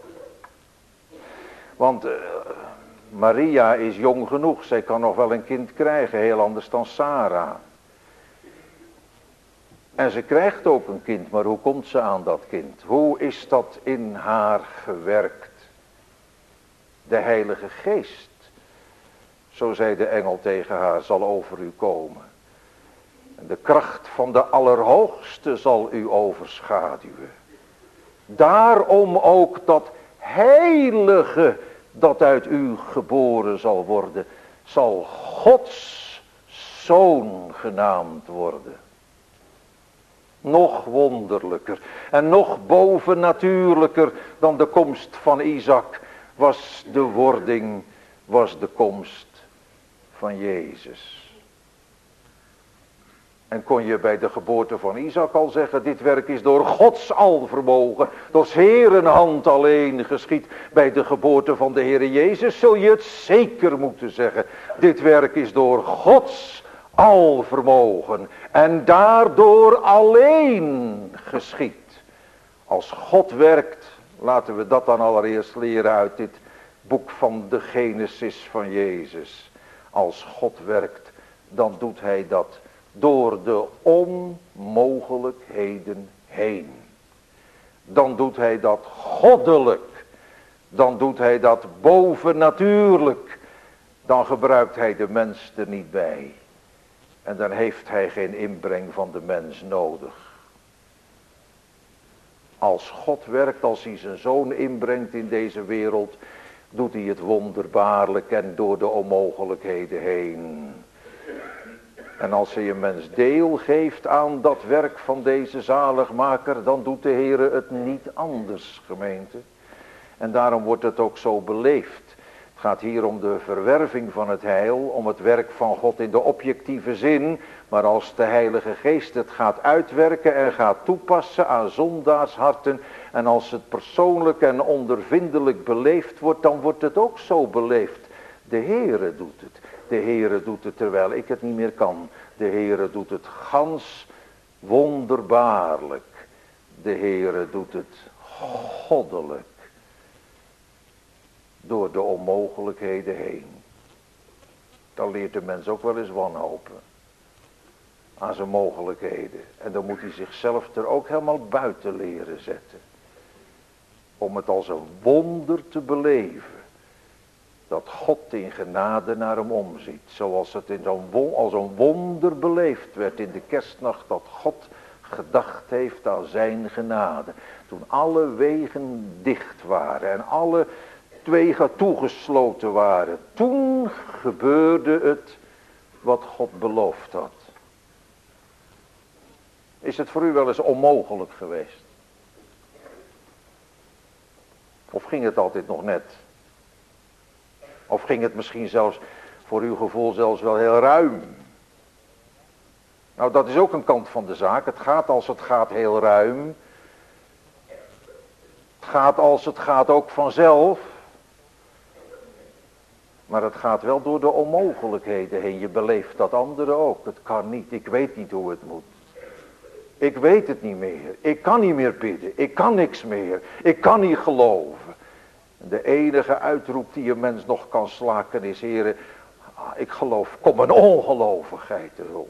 Want Maria is jong genoeg, zij kan nog wel een kind krijgen, heel anders dan Sarah. En ze krijgt ook een kind, maar hoe komt ze aan dat kind? Hoe is dat in haar gewerkt? De Heilige Geest, zo zei de engel tegen haar, zal over u komen. En de kracht van de Allerhoogste zal u overschaduwen. Daarom ook dat heilige dat uit u geboren zal worden, zal Gods Zoon genaamd worden. Nog wonderlijker en nog bovennatuurlijker dan de komst van Isaac was de wording, was de komst van Jezus. En kon je bij de geboorte van Isaac al zeggen, dit werk is door Gods alvermogen, door 's Heeren hand alleen geschied. Bij de geboorte van de Heere Jezus zul je het zeker moeten zeggen. Dit werk is door Gods alvermogen en daardoor alleen geschied. Als God werkt, laten we dat dan allereerst leren uit dit boek van de Genesis van Jezus. Als God werkt, dan doet hij dat door de onmogelijkheden heen. Dan doet hij dat goddelijk. Dan doet hij dat bovennatuurlijk. Dan gebruikt hij de mens er niet bij. En dan heeft hij geen inbreng van de mens nodig. Als God werkt, als hij zijn zoon inbrengt in deze wereld, doet hij het wonderbaarlijk en door de onmogelijkheden heen. En als hij een mens deel geeft aan dat werk van deze zaligmaker, dan doet de Heere het niet anders, gemeente. En daarom wordt het ook zo beleefd. Het gaat hier om de verwerving van het heil, om het werk van God in de objectieve zin. Maar als de Heilige Geest het gaat uitwerken en gaat toepassen aan zondaarsharten, en als het persoonlijk en ondervindelijk beleefd wordt, dan wordt het ook zo beleefd. De Heere doet het. De Heere doet het terwijl ik het niet meer kan. De Heere doet het gans wonderbaarlijk. De Heere doet het goddelijk. Door de onmogelijkheden heen. Dan leert de mens ook wel eens wanhopen. Aan zijn mogelijkheden. En dan moet hij zichzelf er ook helemaal buiten leren zetten. Om het als een wonder te beleven. Dat God in genade naar hem omziet. Zoals het als een wonder beleefd werd in de kerstnacht. Dat God gedacht heeft aan zijn genade. Toen alle wegen dicht waren en alle wegen toegesloten waren. Toen gebeurde het wat God beloofd had. Is het voor u wel eens onmogelijk geweest? Of ging het altijd nog net? Of ging het misschien zelfs voor uw gevoel zelfs wel heel ruim? Nou, dat is ook een kant van de zaak. Het gaat als het gaat heel ruim. Het gaat als het gaat ook vanzelf. Maar het gaat wel door de onmogelijkheden heen. Je beleeft dat anderen ook. Het kan niet. Ik weet niet hoe het moet. Ik weet het niet meer. Ik kan niet meer bidden. Ik kan niks meer. Ik kan niet geloven. De enige uitroep die een mens nog kan slaken is: Heere, ik geloof, kom een ongelovigheid te hulp.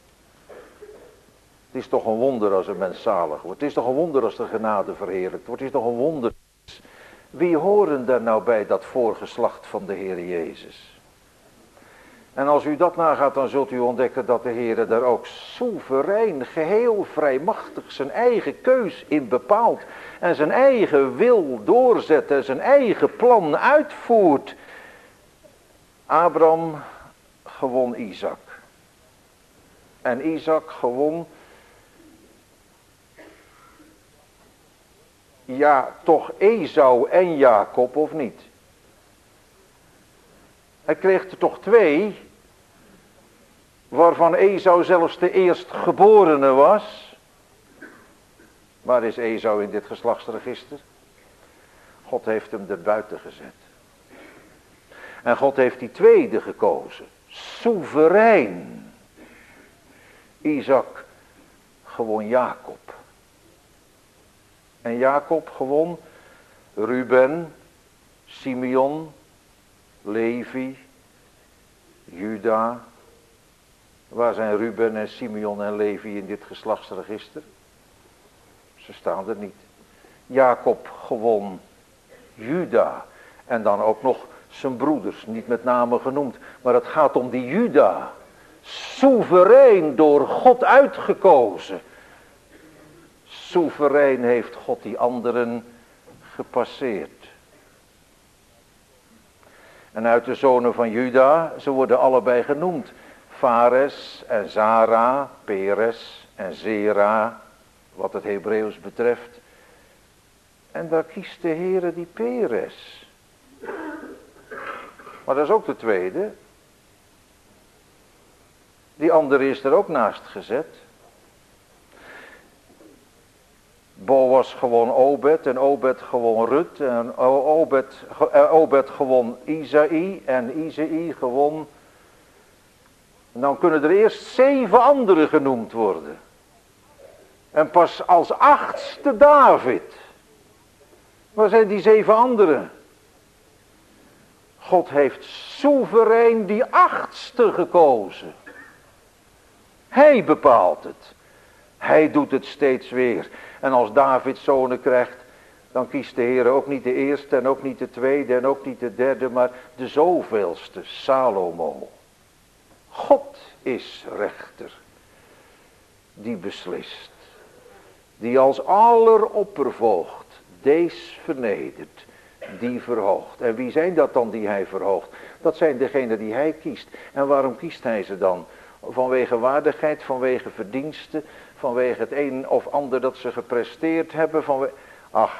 Het is toch een wonder als een mens zalig wordt. Het is toch een wonder als de genade verheerlijkt wordt. Het is toch een wonder. Wie horen daar nou bij dat voorgeslacht van de Heer Jezus? En als u dat nagaat, dan zult u ontdekken dat de Heer daar ook soeverein, geheel vrijmachtig zijn eigen keus in bepaalt. En zijn eigen wil doorzet en zijn eigen plan uitvoert. Abraham gewon Isaac. En Isaac gewon, ja, toch Esau en Jacob, of niet? Hij kreeg er toch twee, waarvan Esau zelfs de eerstgeborene was. Waar is Esau in dit geslachtsregister? God heeft hem er buiten gezet. En God heeft die tweede gekozen. Soeverein. Isaac gewon Jacob. En Jacob gewon Ruben, Simeon, Levi, Juda. Waar zijn Ruben en Simeon en Levi in dit geslachtsregister? Ze staan er niet. Jacob gewon Juda. En dan ook nog zijn broeders, niet met name genoemd. Maar het gaat om die Juda. Soeverein door God uitgekozen. Soeverein heeft God die anderen gepasseerd. En uit de zonen van Juda, ze worden allebei genoemd. Fares en Zara, Peres en Zera, wat het Hebreeuws betreft. En daar kiest de Heere die Peres. Maar dat is ook de tweede. Die andere is er ook naast gezet. Boas gewoon Obed en Obed gewoon Rut en Obed gewoon Isaï en Isaï gewoon. En dan kunnen er eerst 7 anderen genoemd worden. En pas als 8e David. Waar zijn die 7 anderen? God heeft soeverein die 8e gekozen. Hij bepaalt het. Hij doet het steeds weer. En als David zonen krijgt, dan kiest de Heer ook niet de eerste en ook niet de tweede en ook niet de derde, maar de zoveelste, Salomo. God is rechter, die beslist, die als alleroppervoogd dees vernedert, die verhoogt. En wie zijn dat dan die hij verhoogt? Dat zijn degenen die hij kiest. En waarom kiest hij ze dan? Vanwege waardigheid, vanwege verdiensten, vanwege het een of ander dat ze gepresteerd hebben. Ach,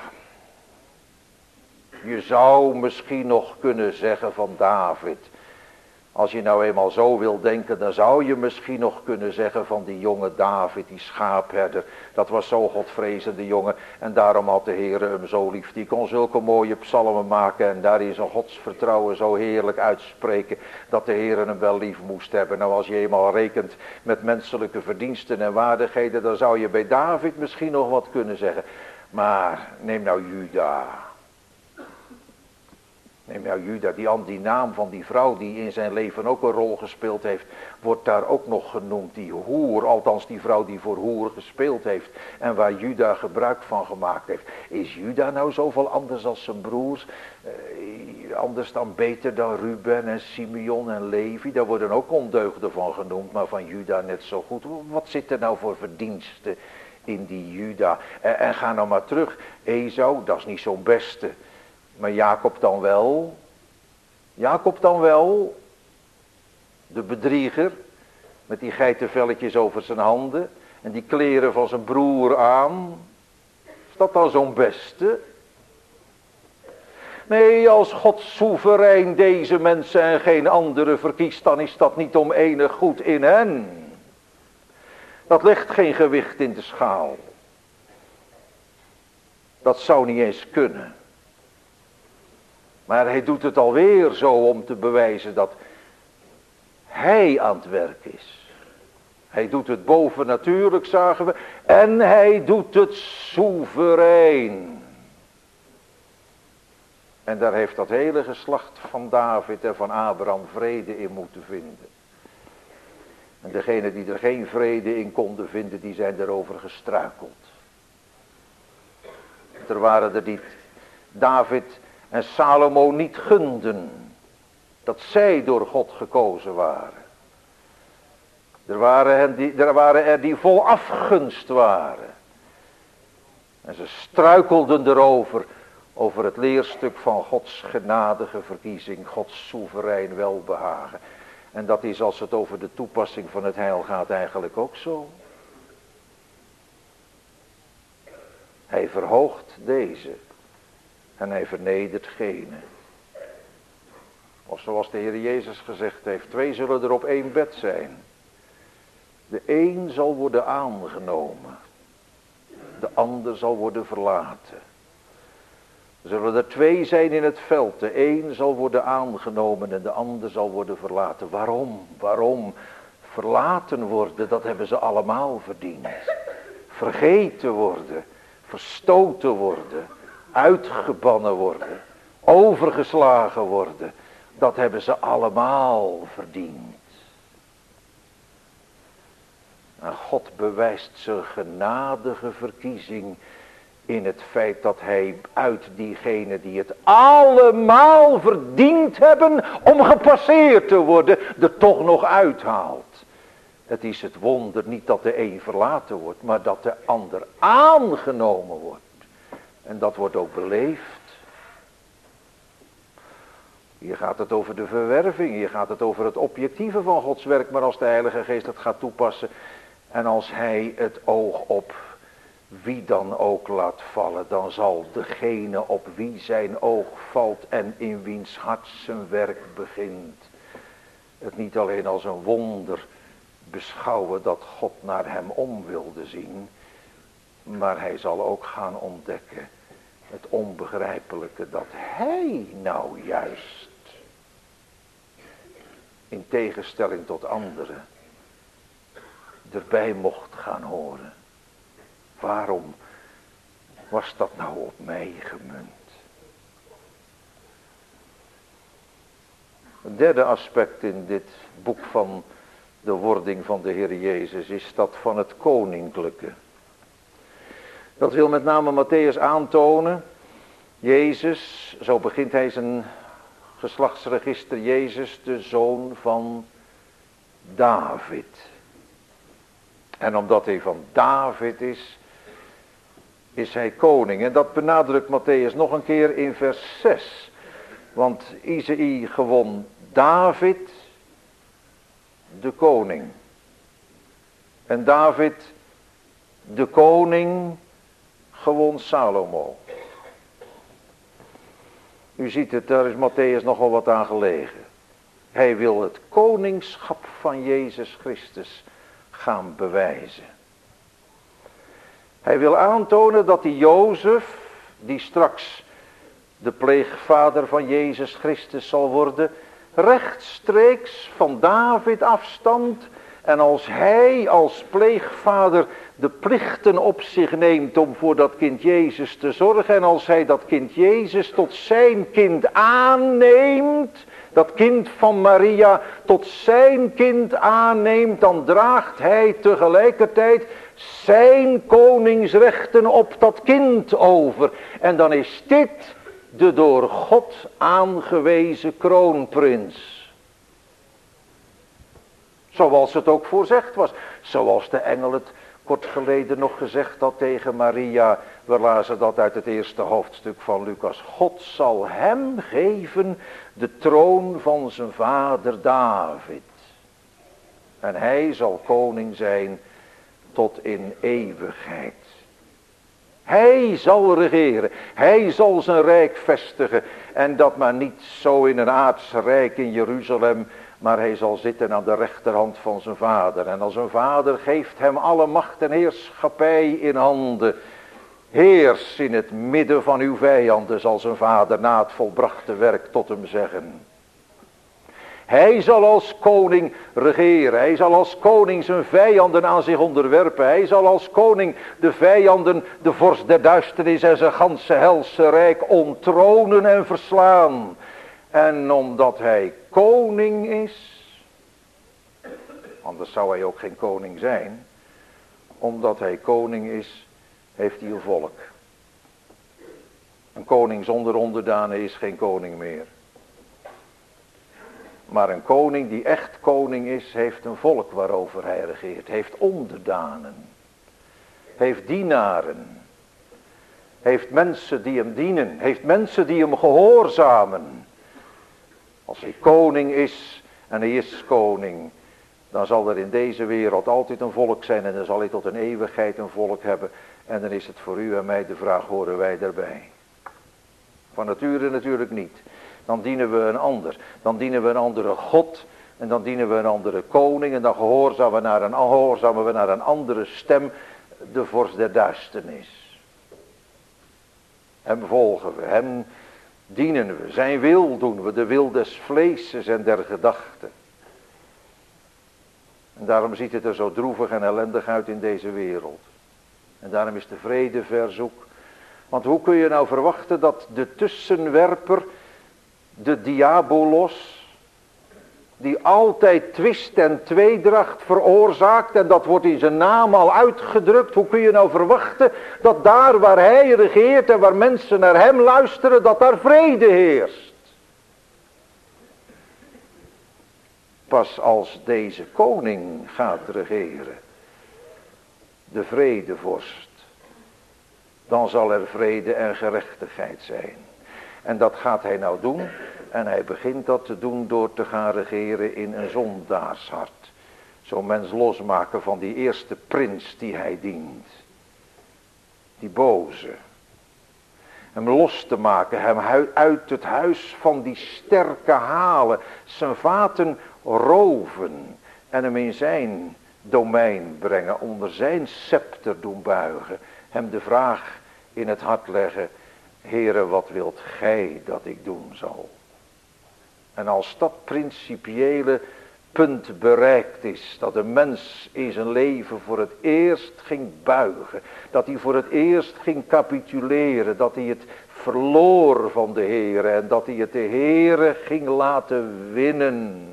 je zou misschien nog kunnen zeggen van David. Als je nou eenmaal zo wil denken, dan zou je misschien nog kunnen zeggen van die jonge David, die schaapherder. Dat was zo godvrezende jongen en daarom had de Heer hem zo lief. Die kon zulke mooie psalmen maken en daarin zijn godsvertrouwen zo heerlijk uitspreken, dat de Heer hem wel lief moest hebben. Nou, als je eenmaal rekent met menselijke verdiensten en waardigheden, dan zou je bij David misschien nog wat kunnen zeggen. Maar neem nou Juda. Neem nou Juda, die naam van die vrouw die in zijn leven ook een rol gespeeld heeft, wordt daar ook nog genoemd. Die hoer, althans die vrouw die voor hoer gespeeld heeft en waar Juda gebruik van gemaakt heeft. Is Juda nou zoveel anders als zijn broers? Anders dan beter dan Ruben en Simeon en Levi? Daar worden ook ondeugden van genoemd, maar van Juda net zo goed. Wat zit er nou voor verdiensten in die Juda. En ga nou maar terug. Esau, dat is niet zo'n beste. Maar Jacob dan wel. Jacob dan wel. De bedrieger. Met die geitenvelletjes over zijn handen. En die kleren van zijn broer aan. Is dat dan zo'n beste? Nee, als God soeverein deze mensen en geen andere verkiest, dan is dat niet om enig goed in hen. Dat legt geen gewicht in de schaal. Dat zou niet eens kunnen. Maar hij doet het alweer zo om te bewijzen dat hij aan het werk is. Hij doet het bovennatuurlijk, zagen we. En hij doet het soeverein. En daar heeft dat hele geslacht van David en van Abraham vrede in moeten vinden. En degenen die er geen vrede in konden vinden, die zijn erover gestruikeld. Er waren er die David en Salomo niet gunden. Dat zij door God gekozen waren. Er waren er die vol afgunst waren. En ze struikelden erover. Over het leerstuk van Gods genadige verkiezing. Gods soeverein welbehagen. En dat is als het over de toepassing van het heil gaat eigenlijk ook zo. Hij verhoogt deze. En hij vernedert gene. Of zoals de Heer Jezus gezegd heeft. 2 zullen er op 1 bed zijn. De een zal worden aangenomen. De ander zal worden verlaten. Er zullen er 2 zijn in het veld. De een zal worden aangenomen en de ander zal worden verlaten. Waarom? Waarom? Verlaten worden, dat hebben ze allemaal verdiend. Vergeten worden. Verstoten worden. Uitgebannen worden. Overgeslagen worden. Dat hebben ze allemaal verdiend. En God bewijst zijn genadige verkiezing in het feit dat hij uit diegenen die het allemaal verdiend hebben om gepasseerd te worden, er toch nog uithaalt. Het is het wonder niet dat de een verlaten wordt, maar dat de ander aangenomen wordt. En dat wordt ook beleefd. Hier gaat het over de verwerving, hier gaat het over het objectieve van Gods werk, maar als de Heilige Geest het gaat toepassen en als hij het oog op wie dan ook laat vallen, dan zal degene op wie zijn oog valt en in wiens hart zijn werk begint, het niet alleen als een wonder beschouwen dat God naar hem om wilde zien, maar hij zal ook gaan ontdekken het onbegrijpelijke dat hij nou juist, in tegenstelling tot anderen, erbij mocht gaan horen. Waarom was dat nou op mij gemunt? Een derde aspect in dit boek van de wording van de Heer Jezus is dat van het koninklijke. Dat wil met name Matthäus aantonen. Jezus, zo begint hij zijn geslachtsregister, Jezus, de zoon van David. En omdat hij van David is hij koning. En dat benadrukt Matthäus nog een keer in vers 6. Want Isaïe gewon David, de koning. En David, de koning, gewon Salomo. U ziet het, daar is Matthäus nogal wat aan gelegen. Hij wil het koningschap van Jezus Christus gaan bewijzen. Hij wil aantonen dat die Jozef, die straks de pleegvader van Jezus Christus zal worden, rechtstreeks van David afstamt. En als hij als pleegvader de plichten op zich neemt om voor dat kind Jezus te zorgen. En als hij dat kind Jezus tot zijn kind aanneemt, dat kind van Maria tot zijn kind aanneemt, dan draagt hij tegelijkertijd zijn koningsrechten op dat kind over. En dan is dit de door God aangewezen kroonprins. Zoals het ook voorzegd was. Zoals de engel het kort geleden nog gezegd had tegen Maria. We lazen dat uit het eerste hoofdstuk van Lucas. God zal hem geven de troon van zijn vader David. En hij zal koning zijn tot in eeuwigheid. Hij zal regeren. Hij zal zijn rijk vestigen. En dat maar niet zo in een aardse rijk in Jeruzalem. Maar hij zal zitten aan de rechterhand van zijn vader. En als zijn vader geeft hem alle macht en heerschappij in handen. Heers in het midden van uw vijanden, zal zijn vader na het volbrachte werk tot hem zeggen. Hij zal als koning regeren. Hij zal als koning zijn vijanden aan zich onderwerpen. Hij zal als koning de vijanden, de vorst der duisternis en zijn ganse helse rijk onttronen en verslaan. En omdat hij koning is, anders zou hij ook geen koning zijn. Omdat hij koning is, heeft hij een volk. Een koning zonder onderdanen is geen koning meer. Maar een koning die echt koning is, heeft een volk waarover hij regeert. Heeft onderdanen. Heeft dienaren. Heeft mensen die hem dienen. Heeft mensen die hem gehoorzamen. Als hij koning is en hij is koning, dan zal er in deze wereld altijd een volk zijn. En dan zal hij tot een eeuwigheid een volk hebben. En dan is het voor u en mij de vraag, horen wij daarbij? Van nature natuurlijk niet. Dan dienen we een ander. Dan dienen we een andere God. En dan dienen we een andere koning. En dan gehoorzamen we naar een andere stem. De vorst der duisternis. Hem volgen we. Hem dienen we. Zijn wil doen we. De wil des vleeses en der gedachten. En daarom ziet het er zo droevig en ellendig uit in deze wereld. En daarom is de vrede verzoek. Want hoe kun je nou verwachten dat de tussenwerper, de diabolos, die altijd twist en tweedracht veroorzaakt, en dat wordt in zijn naam al uitgedrukt, hoe kun je nou verwachten dat daar waar hij regeert en waar mensen naar hem luisteren, dat daar vrede heerst? Pas als deze koning gaat regeren, de vredevorst, dan zal er vrede en gerechtigheid zijn. En dat gaat hij nou doen. En hij begint dat te doen door te gaan regeren in een zondaarshart. Zo'n mens losmaken van die eerste prins die hij dient. Die boze. Hem los te maken, hem uit het huis van die sterke halen. Zijn vaten roven en hem in zijn domein brengen. Onder zijn scepter doen buigen. Hem de vraag in het hart leggen. Heere, wat wilt gij dat ik doen zal? En als dat principiële punt bereikt is, dat een mens in zijn leven voor het eerst ging buigen, dat hij voor het eerst ging capituleren, dat hij het verloor van de Heere en dat hij het de Heere ging laten winnen.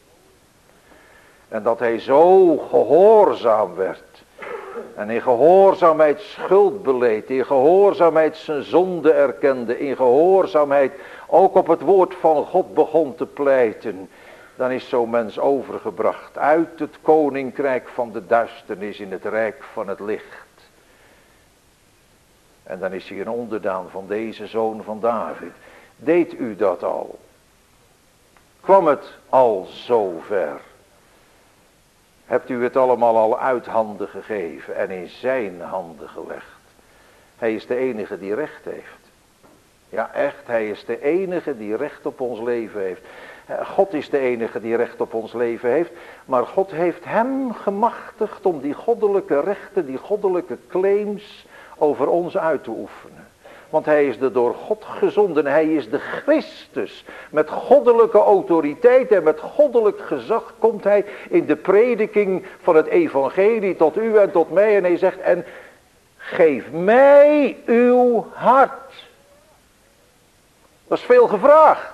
En dat hij zo gehoorzaam werd. En in gehoorzaamheid schuld beleed, in gehoorzaamheid zijn zonde erkende, in gehoorzaamheid ook op het woord van God begon te pleiten. Dan is zo'n mens overgebracht uit het koninkrijk van de duisternis in het rijk van het licht. En dan is hij een onderdaan van deze zoon van David. Deed u dat al? Kwam het al zover? Hebt u het allemaal al uit handen gegeven en in zijn handen gelegd? Hij is de enige die recht heeft. Ja echt, hij is de enige die recht op ons leven heeft. God is de enige die recht op ons leven heeft. Maar God heeft hem gemachtigd om die goddelijke rechten, die goddelijke claims over ons uit te oefenen. Want hij is de door God gezonden. Hij is de Christus. Met goddelijke autoriteit en met goddelijk gezag komt hij in de prediking van het evangelie tot u en tot mij. En hij zegt, en geef mij uw hart. Dat is veel gevraagd.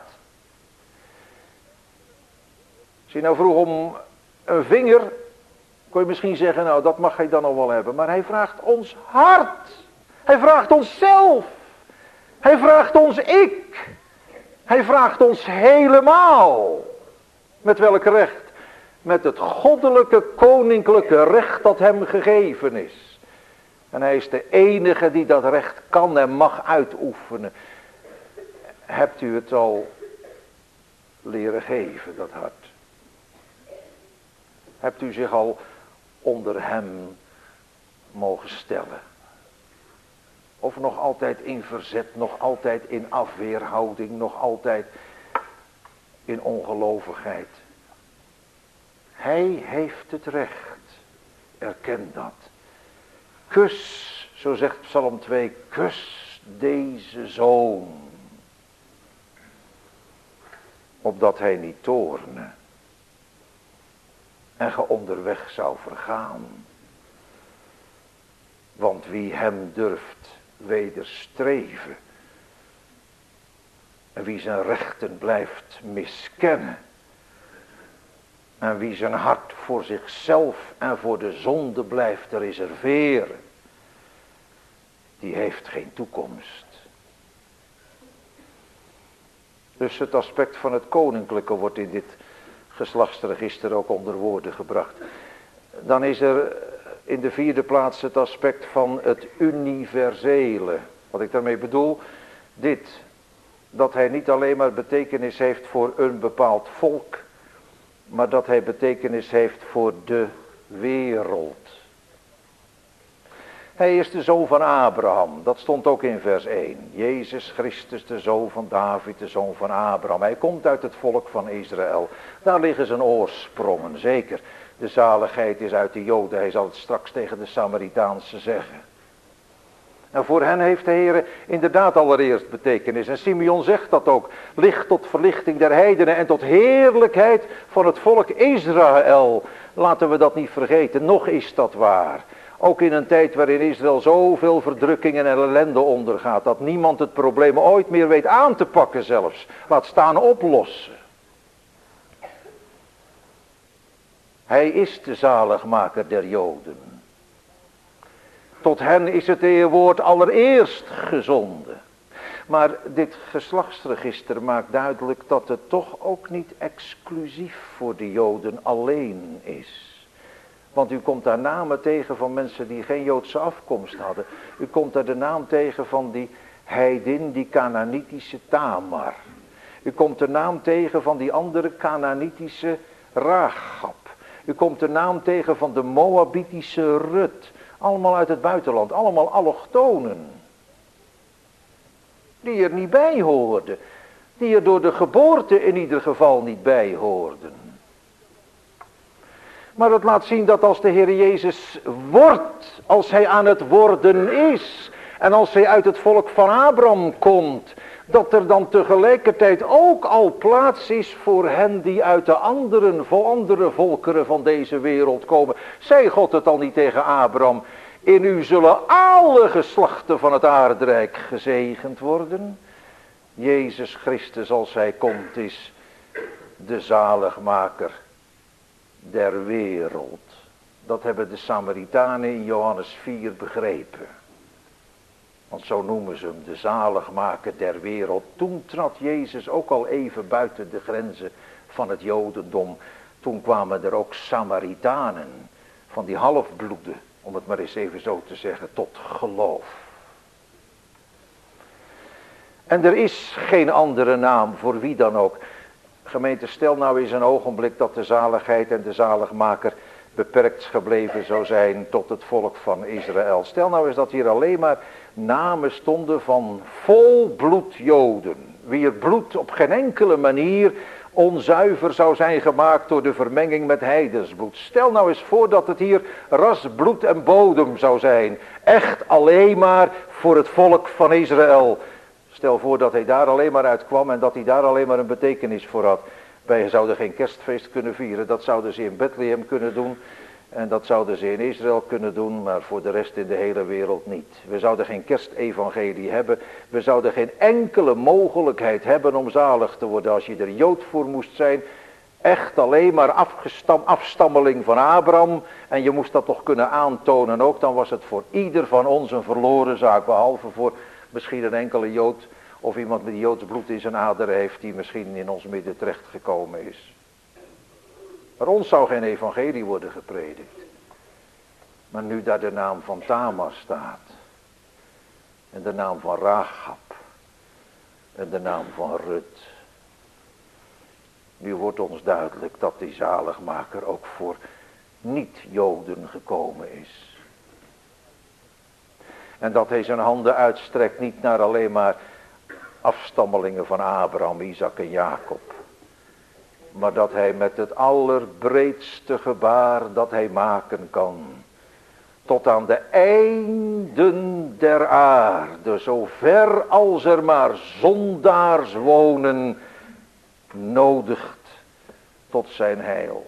Als je nou vroeg om een vinger, kon je misschien zeggen, nou dat mag hij dan nog wel hebben. Maar hij vraagt ons hart. Hij vraagt ons zelf. Hij vraagt ons ik. Hij vraagt ons helemaal. Met welk recht? met het goddelijke koninklijke recht dat hem gegeven is. En hij is de enige die dat recht kan en mag uitoefenen. Hebt u het al leren geven, dat hart? Hebt u zich al onder hem mogen stellen? Of nog altijd in verzet, nog altijd in afweerhouding, nog altijd in ongelovigheid? Hij heeft het recht. Erken dat. Kus, zo zegt Psalm 2, kus deze zoon. Opdat hij niet toorne. En ge onderweg zou vergaan. Want wie hem durft wederstreven. En wie zijn rechten blijft miskennen. En wie zijn hart voor zichzelf en voor de zonde blijft reserveren. Die heeft geen toekomst. Dus het aspect van het koninklijke wordt in dit geslachtsregister ook onder woorden gebracht. Dan is er in de vierde plaats het aspect van het universele. Wat ik daarmee bedoel, dit. Dat hij niet alleen maar betekenis heeft voor een bepaald volk, maar dat hij betekenis heeft voor de wereld. Hij is de zoon van Abraham, dat stond ook in vers 1. Jezus Christus, de zoon van David, de zoon van Abraham. Hij komt uit het volk van Israël. Daar liggen zijn oorsprongen, zeker. De zaligheid is uit de Joden, hij zal het straks tegen de Samaritaanse zeggen. En voor hen heeft de Heer inderdaad allereerst betekenis. En Simeon zegt dat ook. Licht tot verlichting der heidenen en tot heerlijkheid van het volk Israël. Laten we dat niet vergeten, nog is dat waar. Ook in een tijd waarin Israël zoveel verdrukkingen en ellende ondergaat. Dat niemand het probleem ooit meer weet aan te pakken zelfs. Laat staan oplossen. Hij is de zaligmaker der Joden. Tot hen is het eerwoord allereerst gezonden. Maar dit geslachtsregister maakt duidelijk dat het toch ook niet exclusief voor de Joden alleen is. Want u komt daar namen tegen van mensen die geen Joodse afkomst hadden. U komt daar de naam tegen van die heidin, die Canaanitische Tamar. U komt de naam tegen van die andere Canaanitische Rahab. U komt de naam tegen van de Moabitische Rut. Allemaal uit het buitenland, allemaal allochtonen. Die er niet bij hoorden. Die er door de geboorte in ieder geval niet bij hoorden. Maar dat laat zien dat als de Heer Jezus wordt, als hij aan het worden is, en als hij uit het volk van Abraham komt, dat er dan tegelijkertijd ook al plaats is voor hen die uit de andere volkeren van deze wereld komen. Zei God het al niet tegen Abraham? In u zullen alle geslachten van het aardrijk gezegend worden. Jezus Christus, als hij komt, is de zaligmaker der wereld. Dat hebben de Samaritanen in Johannes 4 begrepen. Want zo noemen ze hem, de zaligmaker der wereld. Toen trad Jezus ook al even buiten de grenzen van het Jodendom. Toen kwamen er ook Samaritanen, van die halfbloeden, om het maar eens even zo te zeggen, tot geloof. En er is geen andere naam voor wie dan ook. Gemeente, stel nou eens een ogenblik dat de zaligheid en de zaligmaker beperkt gebleven zou zijn tot het volk van Israël. Stel nou eens dat hier alleen maar namen stonden van volbloed Joden. Wier bloed op geen enkele manier onzuiver zou zijn gemaakt door de vermenging met heidensbloed. Stel nou eens voor dat het hier ras, bloed en bodem zou zijn. Echt alleen maar voor het volk van Israël. Stel voor dat hij daar alleen maar uitkwam en dat hij daar alleen maar een betekenis voor had. Wij zouden geen kerstfeest kunnen vieren, dat zouden ze in Bethlehem kunnen doen. En dat zouden ze in Israël kunnen doen, maar voor de rest in de hele wereld niet. We zouden geen kerstevangelie hebben. We zouden geen enkele mogelijkheid hebben om zalig te worden als je er Jood voor moest zijn. Echt alleen maar afstammeling van Abraham. En je moest dat toch kunnen aantonen ook. Dan was het voor ieder van ons een verloren zaak. Behalve voor misschien een enkele Jood of iemand met Joods bloed in zijn aderen heeft die misschien in ons midden terechtgekomen is. Maar ons zou geen evangelie worden gepredikt. Maar nu daar de naam van Tamar staat. En de naam van Rahab. En de naam van Rut. Nu wordt ons duidelijk dat die zaligmaker ook voor niet-Joden gekomen is. En dat hij zijn handen uitstrekt niet naar alleen maar afstammelingen van Abraham, Isaac en Jacob. Maar dat hij met het allerbreedste gebaar dat hij maken kan. Tot aan de einden der aarde, zo ver als er maar zondaars wonen, nodigt tot zijn heil.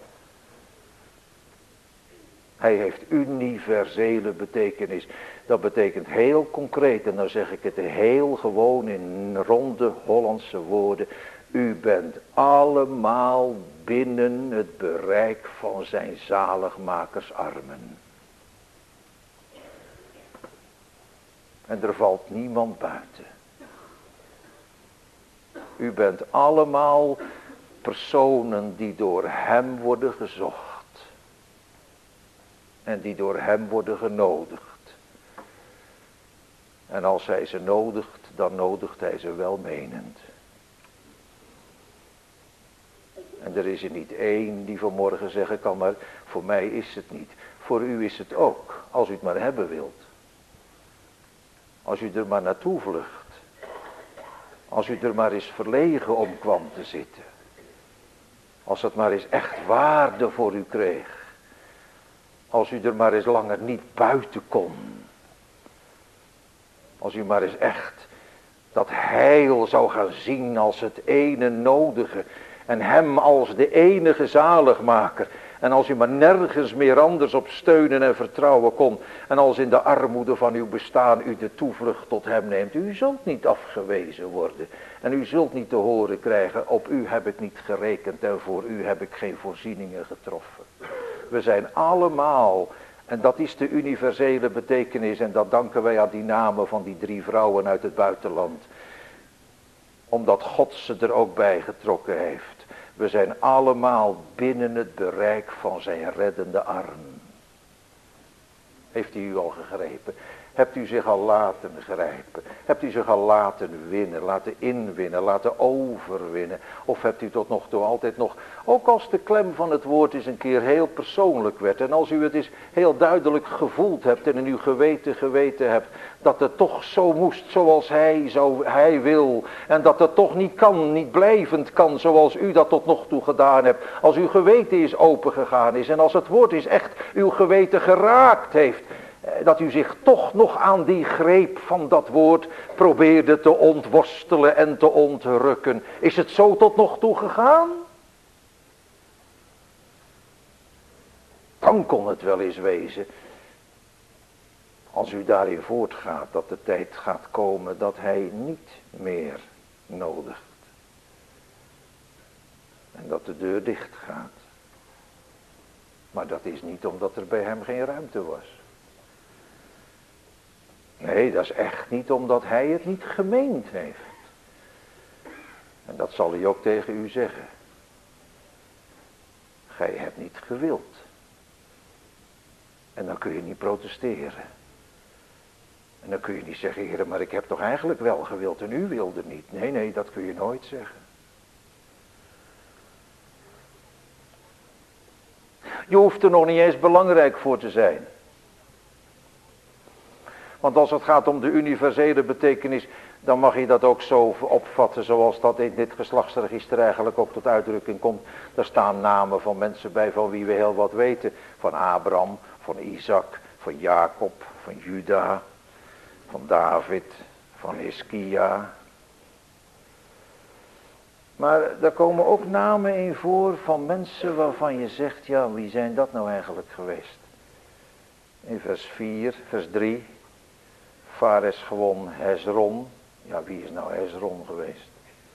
Hij heeft universele betekenis. Dat betekent heel concreet, en dan zeg ik het heel gewoon in ronde Hollandse woorden. U bent allemaal binnen het bereik van zijn zaligmakersarmen. En er valt niemand buiten. U bent allemaal personen die door hem worden gezocht. En die door hem worden genodigd. En als hij ze nodigt, dan nodigt hij ze welmenend. En er is er niet één die vanmorgen zeggen kan, maar voor mij is het niet. Voor u is het ook, als u het maar hebben wilt. Als u er maar naartoe vlucht. Als u er maar eens verlegen om kwam te zitten. Als het maar eens echt waarde voor u kreeg. Als u er maar eens langer niet buiten kon. Als u maar eens echt dat heil zou gaan zien als het ene nodige. En hem als de enige zaligmaker. En als u maar nergens meer anders op steunen en vertrouwen kon. En als in de armoede van uw bestaan u de toevlucht tot hem neemt. U zult niet afgewezen worden. En u zult niet te horen krijgen, op u heb ik niet gerekend en voor u heb ik geen voorzieningen getroffen. We zijn allemaal, en dat is de universele betekenis, en dat danken wij aan die namen van die 3 vrouwen uit het buitenland. Omdat God ze er ook bij getrokken heeft. We zijn allemaal binnen het bereik van zijn reddende arm. Heeft u al gegrepen? Hebt u zich al laten grijpen? Hebt u zich al laten winnen, laten inwinnen, laten overwinnen? Of hebt u tot nog toe altijd nog, ook als de klem van het woord eens een keer heel persoonlijk werd. En als u het eens heel duidelijk gevoeld hebt en in uw geweten hebt. Dat het toch zo moest zoals hij wil. En dat het toch niet kan, niet blijvend kan zoals u dat tot nog toe gedaan hebt. Als uw geweten is opengegaan is en als het woord is echt uw geweten geraakt heeft. Dat u zich toch nog aan die greep van dat woord probeerde te ontworstelen en te ontrukken. Is het zo tot nog toe gegaan? Dan kon het wel eens wezen. Als u daarin voortgaat, dat de tijd gaat komen dat hij niet meer nodigt. En dat de deur dicht gaat. Maar dat is niet omdat er bij hem geen ruimte was. Nee, dat is echt niet omdat hij het niet gemeend heeft. En dat zal hij ook tegen u zeggen. Gij hebt niet gewild. En dan kun je niet protesteren. En dan kun je niet zeggen, Heer, maar ik heb toch eigenlijk wel gewild en u wilde niet. Nee, dat kun je nooit zeggen. Je hoeft er nog niet eens belangrijk voor te zijn. Want als het gaat om de universele betekenis, dan mag je dat ook zo opvatten zoals dat in dit geslachtsregister eigenlijk ook tot uitdrukking komt. Daar staan namen van mensen bij van wie we heel wat weten. Van Abraham, van Isaac, van Jacob, van Juda, van David, van Hiskia. Maar daar komen ook namen in voor van mensen waarvan je zegt, ja, wie zijn dat nou eigenlijk geweest? In vers 4, vers 3. Fares gewoon Hezron. Ja, wie is nou Hezron geweest?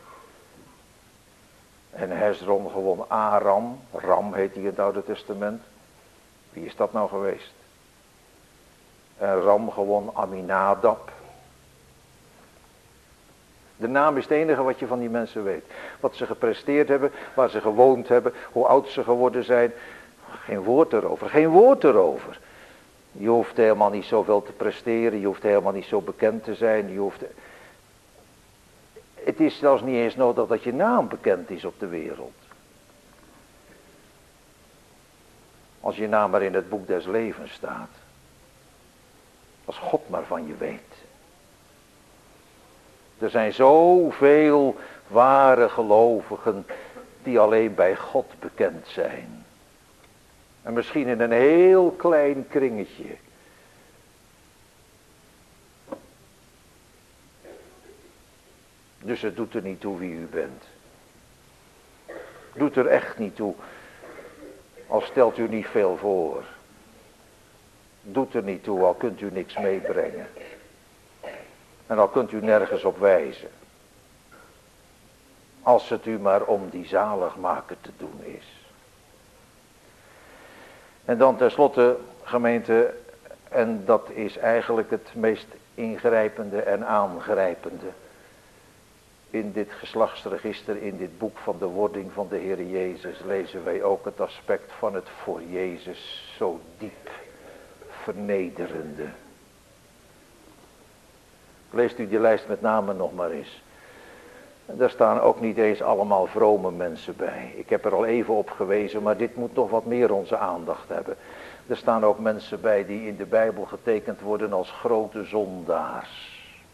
En Hezron gewoon Aram. Ram heet hij in het Oude Testament. Wie is dat nou geweest? En Ram gewoon Aminadab. De naam is het enige wat je van die mensen weet. Wat ze gepresteerd hebben, waar ze gewoond hebben, hoe oud ze geworden zijn. Geen woord erover, geen woord erover. Je hoeft helemaal niet zoveel te presteren, je hoeft helemaal niet zo bekend te zijn. Het is zelfs niet eens nodig dat je naam bekend is op de wereld. Als je naam maar in het boek des levens staat. Als God maar van je weet. Er zijn zoveel ware gelovigen die alleen bij God bekend zijn. En misschien in een heel klein kringetje. Dus het doet er niet toe wie u bent. Doet er echt niet toe. Al stelt u niet veel voor. Doet er niet toe, al kunt u niks meebrengen. En al kunt u nergens op wijzen. Als het u maar om die zaligmaker te doen is. En dan tenslotte, gemeente, en dat is eigenlijk het meest ingrijpende en aangrijpende. In dit geslachtsregister, in dit boek van de wording van de Heer Jezus, lezen wij ook het aspect van het voor Jezus zo diep vernederende. Leest u die lijst met namen nog maar eens. Daar staan ook niet eens allemaal vrome mensen bij. Ik heb er al even op gewezen, maar dit moet nog wat meer onze aandacht hebben. Er staan ook mensen bij die in de Bijbel getekend worden als grote zondaars.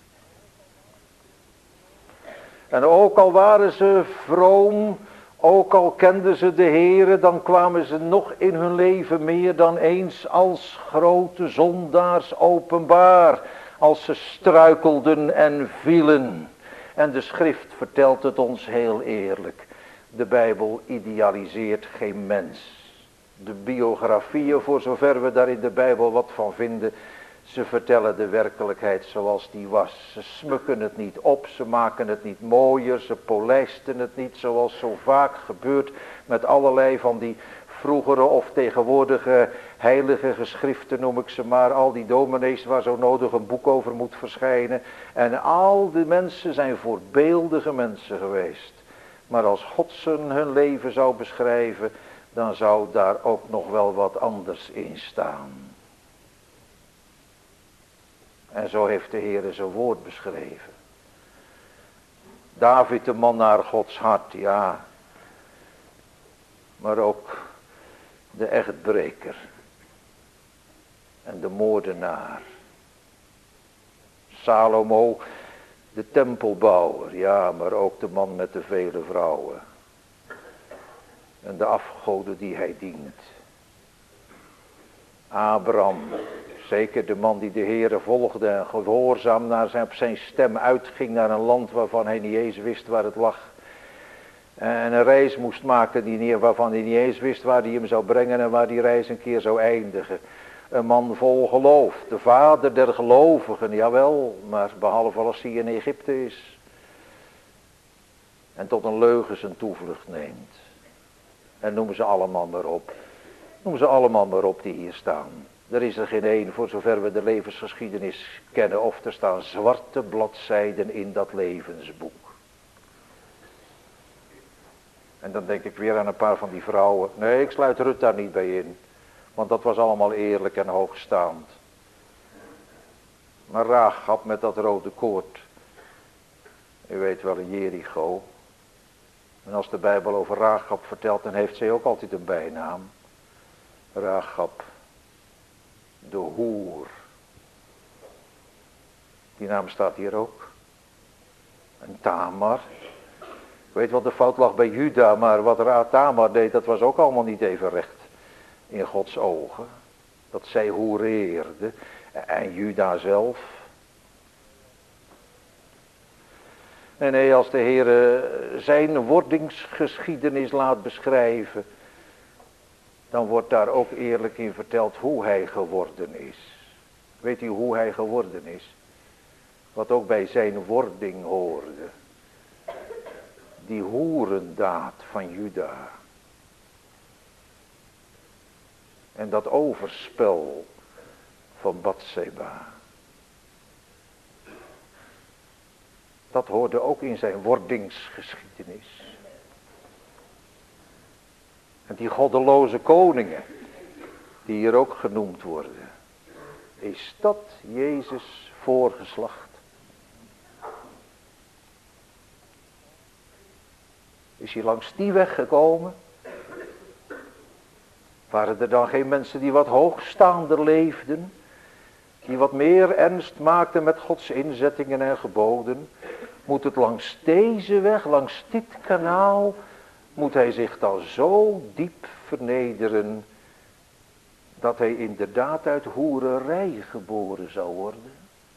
En ook al waren ze vroom, ook al kenden ze de Heere, dan kwamen ze nog in hun leven meer dan eens als grote zondaars openbaar. Als ze struikelden en vielen. En de schrift vertelt het ons heel eerlijk. De Bijbel idealiseert geen mens. De biografieën, voor zover we daar in de Bijbel wat van vinden, ze vertellen de werkelijkheid zoals die was. Ze smukken het niet op, ze maken het niet mooier, ze polijsten het niet zoals zo vaak gebeurt met allerlei van die vroegere of tegenwoordige heilige geschriften, noem ik ze maar. Al die dominees waar zo nodig een boek over moet verschijnen. En al die mensen zijn voorbeeldige mensen geweest. Maar als God hun leven zou beschrijven, dan zou daar ook nog wel wat anders in staan. En zo heeft de Heer zijn woord beschreven. David, de man naar Gods hart, ja. Maar ook de echtbreker. En de moordenaar. Salomo, de tempelbouwer, ja, maar ook de man met de vele vrouwen. En de afgoden die hij dient. Abraham, zeker de man die de Heere volgde en gehoorzaam op zijn stem uitging naar een land waarvan hij niet eens wist waar het lag. En een reis moest maken waarvan hij niet eens wist waar hij hem zou brengen en waar die reis een keer zou eindigen. Een man vol geloof, de vader der gelovigen, jawel, maar behalve als hij in Egypte is. En tot een leugen zijn toevlucht neemt. En noem ze allemaal maar op. Noem ze allemaal maar op die hier staan. Er is er geen één, voor zover we de levensgeschiedenis kennen, of er staan zwarte bladzijden in dat levensboek. En dan denk ik weer aan een paar van die vrouwen. Nee, ik sluit Rut daar niet bij in. Want dat was allemaal eerlijk en hoogstaand. Maar Rahab met dat rode koord. U weet wel, in Jericho. En als de Bijbel over Rahab vertelt, dan heeft zij ook altijd een bijnaam. Rahab, de hoer. Die naam staat hier ook. En Tamar. Ik weet wel, de fout lag bij Juda, maar wat Tamar deed, dat was ook allemaal niet even recht in Gods ogen. Dat zij hoereerde. En Juda zelf. En nee, als de Heer zijn wordingsgeschiedenis laat beschrijven, dan wordt daar ook eerlijk in verteld hoe hij geworden is. Weet u hoe hij geworden is? Wat ook bij zijn wording hoorde. Die hoerendaad van Juda. En dat overspel van Batseba. Dat hoorde ook in zijn wordingsgeschiedenis. En die goddeloze koningen, die hier ook genoemd worden, is dat Jezus voorgeslacht? Is hij langs die weg gekomen? Waren er dan geen mensen die wat hoogstaander leefden? Die wat meer ernst maakten met Gods inzettingen en geboden? Moet het langs deze weg, langs dit kanaal, moet hij zich dan zo diep vernederen, dat hij inderdaad uit hoererij geboren zou worden?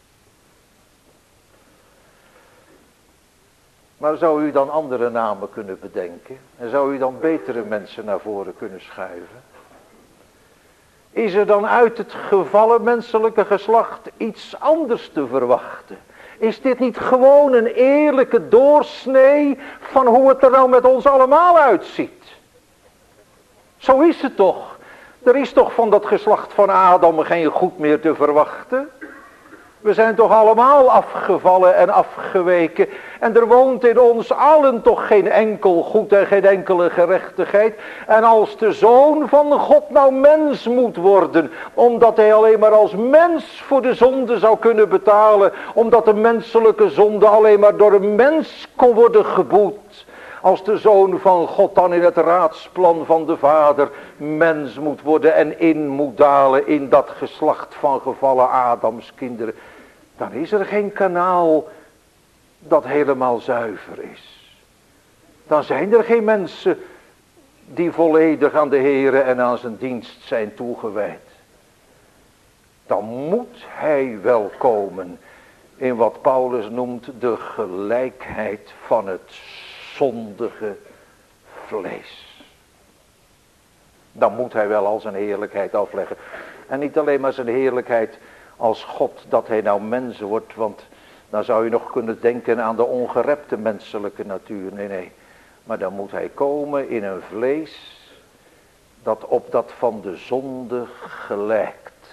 Maar zou u dan andere namen kunnen bedenken? En zou u dan betere mensen naar voren kunnen schuiven? Is er dan uit het gevallen menselijke geslacht iets anders te verwachten? Is dit niet gewoon een eerlijke doorsnee van hoe het er nou met ons allemaal uitziet? Zo is het toch. Er is toch van dat geslacht van Adam geen goed meer te verwachten? We zijn toch allemaal afgevallen en afgeweken. En er woont in ons allen toch geen enkel goed en geen enkele gerechtigheid. En als de Zoon van God nou mens moet worden, omdat hij alleen maar als mens voor de zonde zou kunnen betalen, omdat de menselijke zonde alleen maar door een mens kon worden geboet. Als de Zoon van God dan in het raadsplan van de Vader mens moet worden en in moet dalen in dat geslacht van gevallen Adams kinderen, dan is er geen kanaal dat helemaal zuiver is. Dan zijn er geen mensen die volledig aan de Heere en aan zijn dienst zijn toegewijd. Dan moet hij wel komen in wat Paulus noemt de gelijkheid van het zondige vlees. Dan moet hij wel al zijn heerlijkheid afleggen. En niet alleen maar zijn heerlijkheid als God, dat hij nou mens wordt, want dan zou je nog kunnen denken aan de ongerepte menselijke natuur. Nee. Maar dan moet hij komen in een vlees dat op dat van de zonde gelijkt.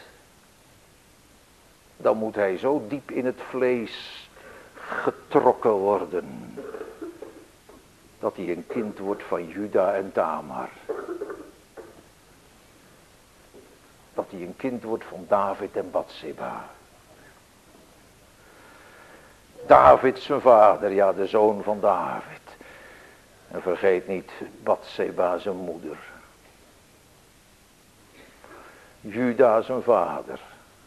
Dan moet hij zo diep in het vlees getrokken worden, dat hij een kind wordt van Juda en Tamar. Dat hij een kind wordt van David en Batseba. David zijn vader, ja, de zoon van David. En vergeet niet Batseba zijn moeder. Juda zijn vader.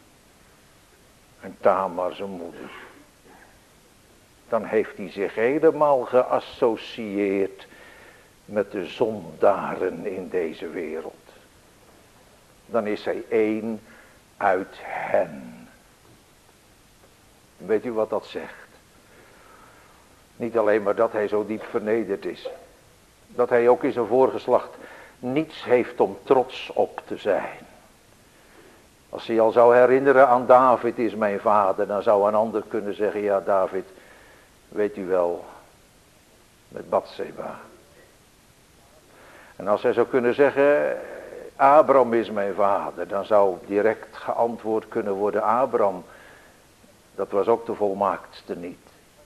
En Tamar zijn moeder. Dan heeft hij zich helemaal geassocieerd met de zondaren in deze wereld. Dan is hij één uit hen. Weet u wat dat zegt? Niet alleen maar dat hij zo diep vernederd is. Dat hij ook in zijn voorgeslacht niets heeft om trots op te zijn. Als hij al zou herinneren aan David is mijn vader, dan zou een ander kunnen zeggen, ja David, weet u wel, met Batseba. En als hij zou kunnen zeggen, Abraham is mijn vader, dan zou direct geantwoord kunnen worden, Abraham, dat was ook de volmaaktste niet.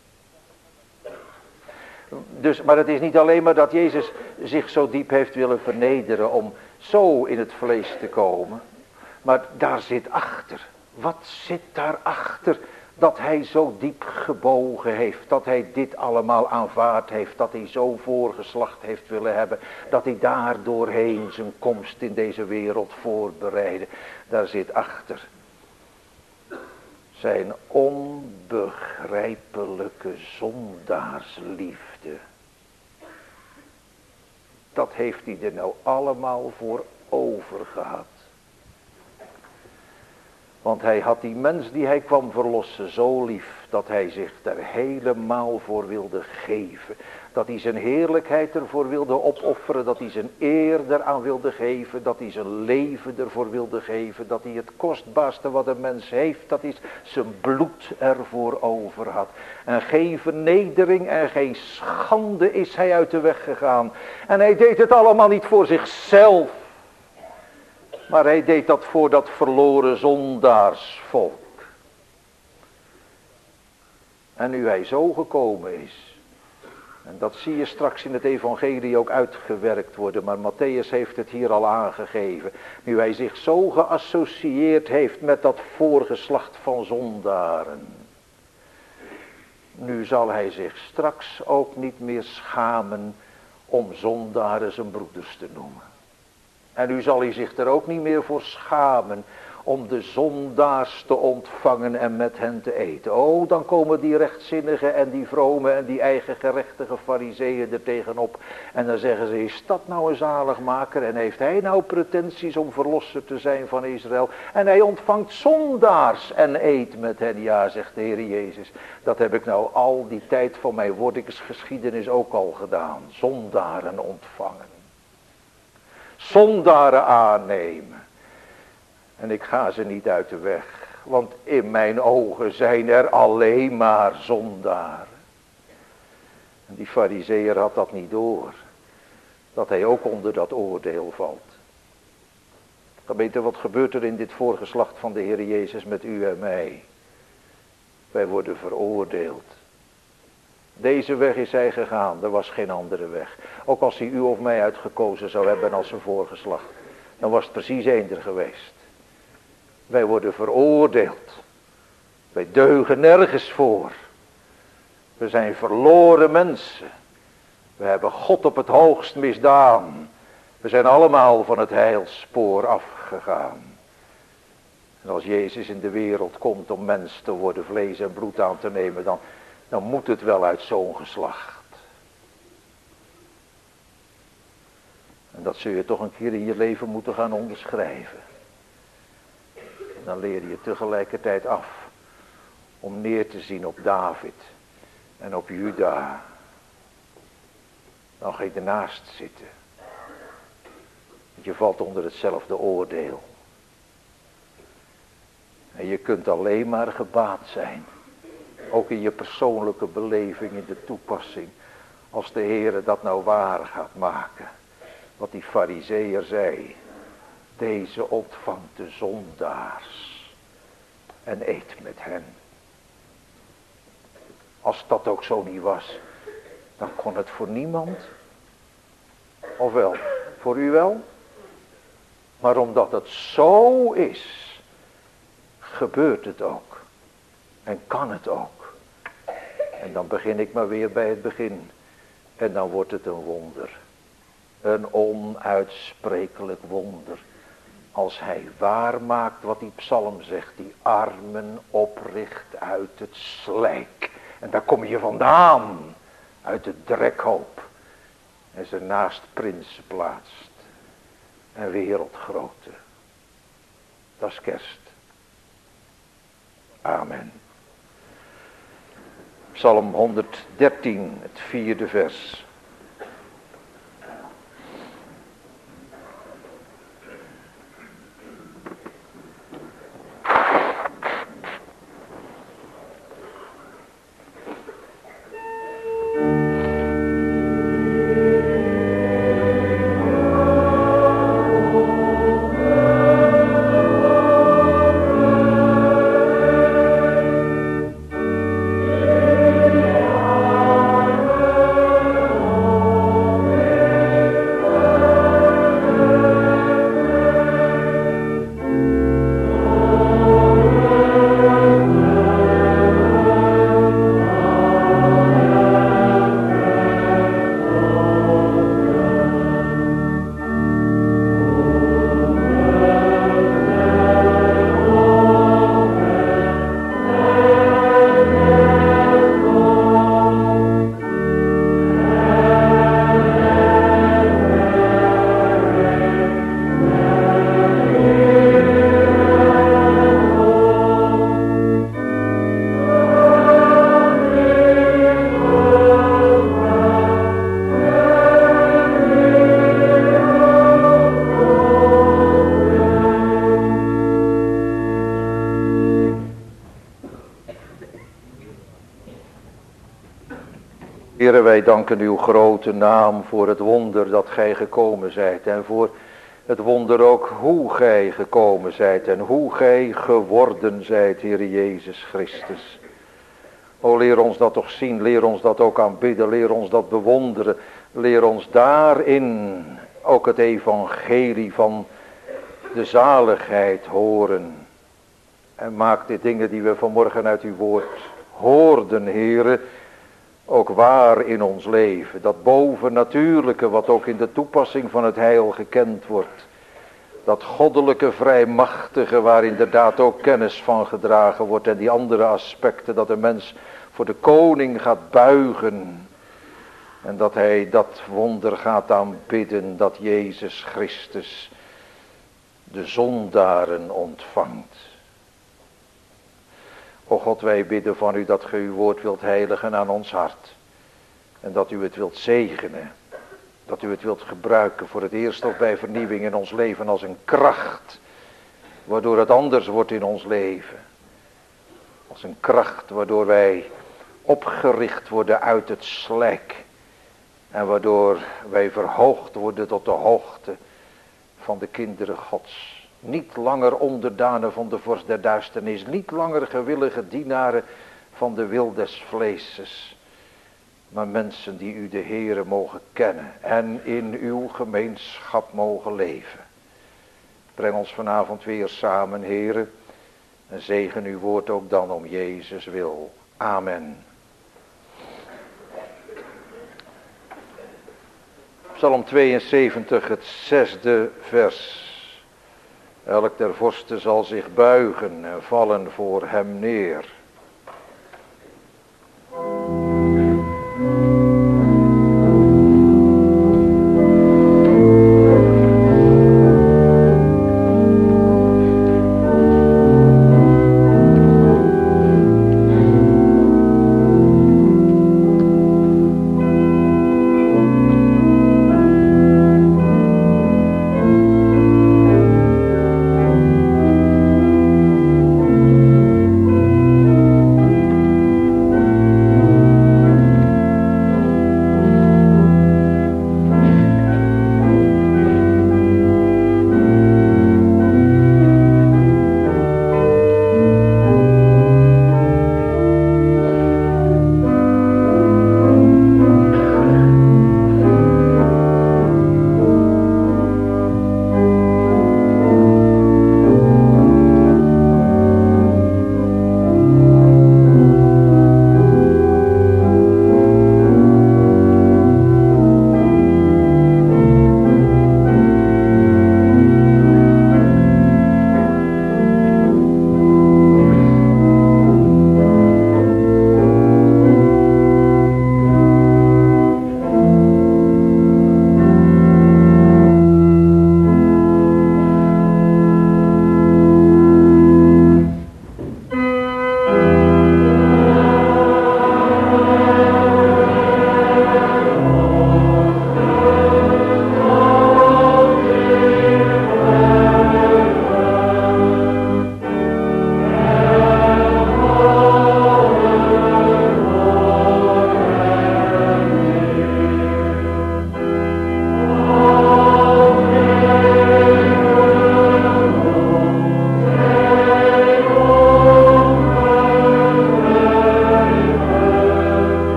Dus, maar het is niet alleen maar dat Jezus zich zo diep heeft willen vernederen om zo in het vlees te komen. Maar daar zit achter. Wat zit daarachter? Dat hij zo diep gebogen heeft. Dat hij dit allemaal aanvaard heeft. Dat hij zo voorgeslacht heeft willen hebben. Dat hij daar doorheen zijn komst in deze wereld voorbereidde. Daar zit achter zijn onbegrijpelijke zondaarsliefde. Dat heeft hij er nou allemaal voor over gehad. Want hij had die mens die hij kwam verlossen zo lief, dat hij zich er helemaal voor wilde geven. Dat hij zijn heerlijkheid ervoor wilde opofferen, dat hij zijn eer eraan wilde geven, dat hij zijn leven ervoor wilde geven. Dat hij het kostbaarste wat een mens heeft, dat is zijn bloed ervoor over had. En geen vernedering en geen schande is hij uit de weg gegaan. En hij deed het allemaal niet voor zichzelf. Maar hij deed dat voor dat verloren zondaarsvolk. En nu hij zo gekomen is. En dat zie je straks in het evangelie ook uitgewerkt worden. Maar Matthäus heeft het hier al aangegeven. Nu hij zich zo geassocieerd heeft met dat voorgeslacht van zondaren. Nu zal hij zich straks ook niet meer schamen om zondaren zijn broeders te noemen. En nu zal hij zich er ook niet meer voor schamen om de zondaars te ontvangen en met hen te eten. Oh, dan komen die rechtzinnige en die vrome en die eigengerechtige farizeeën er tegenop. En dan zeggen ze, is dat nou een zaligmaker? En heeft hij nou pretenties om verlosser te zijn van Israël? En hij ontvangt zondaars en eet met hen. Ja, zegt de Heer Jezus, dat heb ik nou al die tijd van mijn wordingsgeschiedenis ook al gedaan. Zondaren ontvangen. Zondaren aannemen. En ik ga ze niet uit de weg. Want in mijn ogen zijn er alleen maar zondaren. En die farizeeër had dat niet door. Dat hij ook onder dat oordeel valt. Gemeente, wat gebeurt er in dit voorgeslacht van de Heer Jezus met u en mij? Wij worden veroordeeld. Deze weg is hij gegaan, er was geen andere weg. Ook als hij u of mij uitgekozen zou hebben als zijn voorgeslacht. Dan was het precies eender geweest. Wij worden veroordeeld. Wij deugen nergens voor. We zijn verloren mensen. We hebben God op het hoogst misdaan. We zijn allemaal van het heilspoor afgegaan. En als Jezus in de wereld komt om mens te worden, vlees en bloed aan te nemen, dan moet het wel uit zo'n geslacht. En dat zul je toch een keer in je leven moeten gaan onderschrijven. Dan leer je tegelijkertijd af om neer te zien op David en op Juda. Dan ga je ernaast zitten. Want je valt onder hetzelfde oordeel. En je kunt alleen maar gebaat zijn. Ook in je persoonlijke beleving, in de toepassing. Als de Heere dat nou waar gaat maken. Wat die farizeeër zei. Deze ontvangt de zondaars. En eet met hen. Als dat ook zo niet was. Dan kon het voor niemand. Of wel, voor u wel. Maar omdat het zo is. Gebeurt het ook. En kan het ook. En dan begin ik maar weer bij het begin. En dan wordt het een wonder. Een onuitsprekelijk wonder. Als hij waarmaakt wat die psalm zegt. Die armen opricht uit het slijk. En daar kom je vandaan. Uit de drekhoop. En ze naast prinsen plaatst. En wereldgrote. Dat is kerst. Amen. Psalm 113, het 4e vers. Heere, wij danken uw grote naam voor het wonder dat gij gekomen zijt. En voor het wonder ook hoe gij gekomen zijt. En hoe gij geworden zijt, Heere Jezus Christus. O, leer ons dat toch zien, leer ons dat ook aanbidden, leer ons dat bewonderen. Leer ons daarin ook het evangelie van de zaligheid horen. En maak de dingen die we vanmorgen uit uw woord hoorden, Heere, ook waar in ons leven. Dat bovennatuurlijke wat ook in de toepassing van het heil gekend wordt. Dat goddelijke vrijmachtige waar inderdaad ook kennis van gedragen wordt. En die andere aspecten dat de mens voor de koning gaat buigen. En dat hij dat wonder gaat aanbidden dat Jezus Christus de zondaren ontvangt. O God, wij bidden van u dat ge uw woord wilt heiligen aan ons hart. En dat u het wilt zegenen. Dat u het wilt gebruiken voor het eerst of bij vernieuwing in ons leven als een kracht. Waardoor het anders wordt in ons leven. Als een kracht waardoor wij opgericht worden uit het slijk. En waardoor wij verhoogd worden tot de hoogte van de kinderen Gods. Niet langer onderdanen van de vorst der duisternis. Niet langer gewillige dienaren van de wil des vleeses. Maar mensen die u de Heere mogen kennen. En in uw gemeenschap mogen leven. Breng ons vanavond weer samen, Heere. En zegen uw woord ook dan om Jezus wil. Amen. Psalm 72, het 6e vers. Elk der vorsten zal zich buigen en vallen voor hem neer.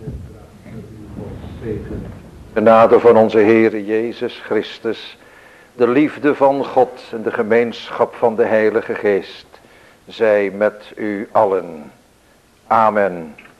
Genade van onze Heere Jezus Christus, De liefde van God en de gemeenschap van de Heilige Geest zij met u allen. Amen.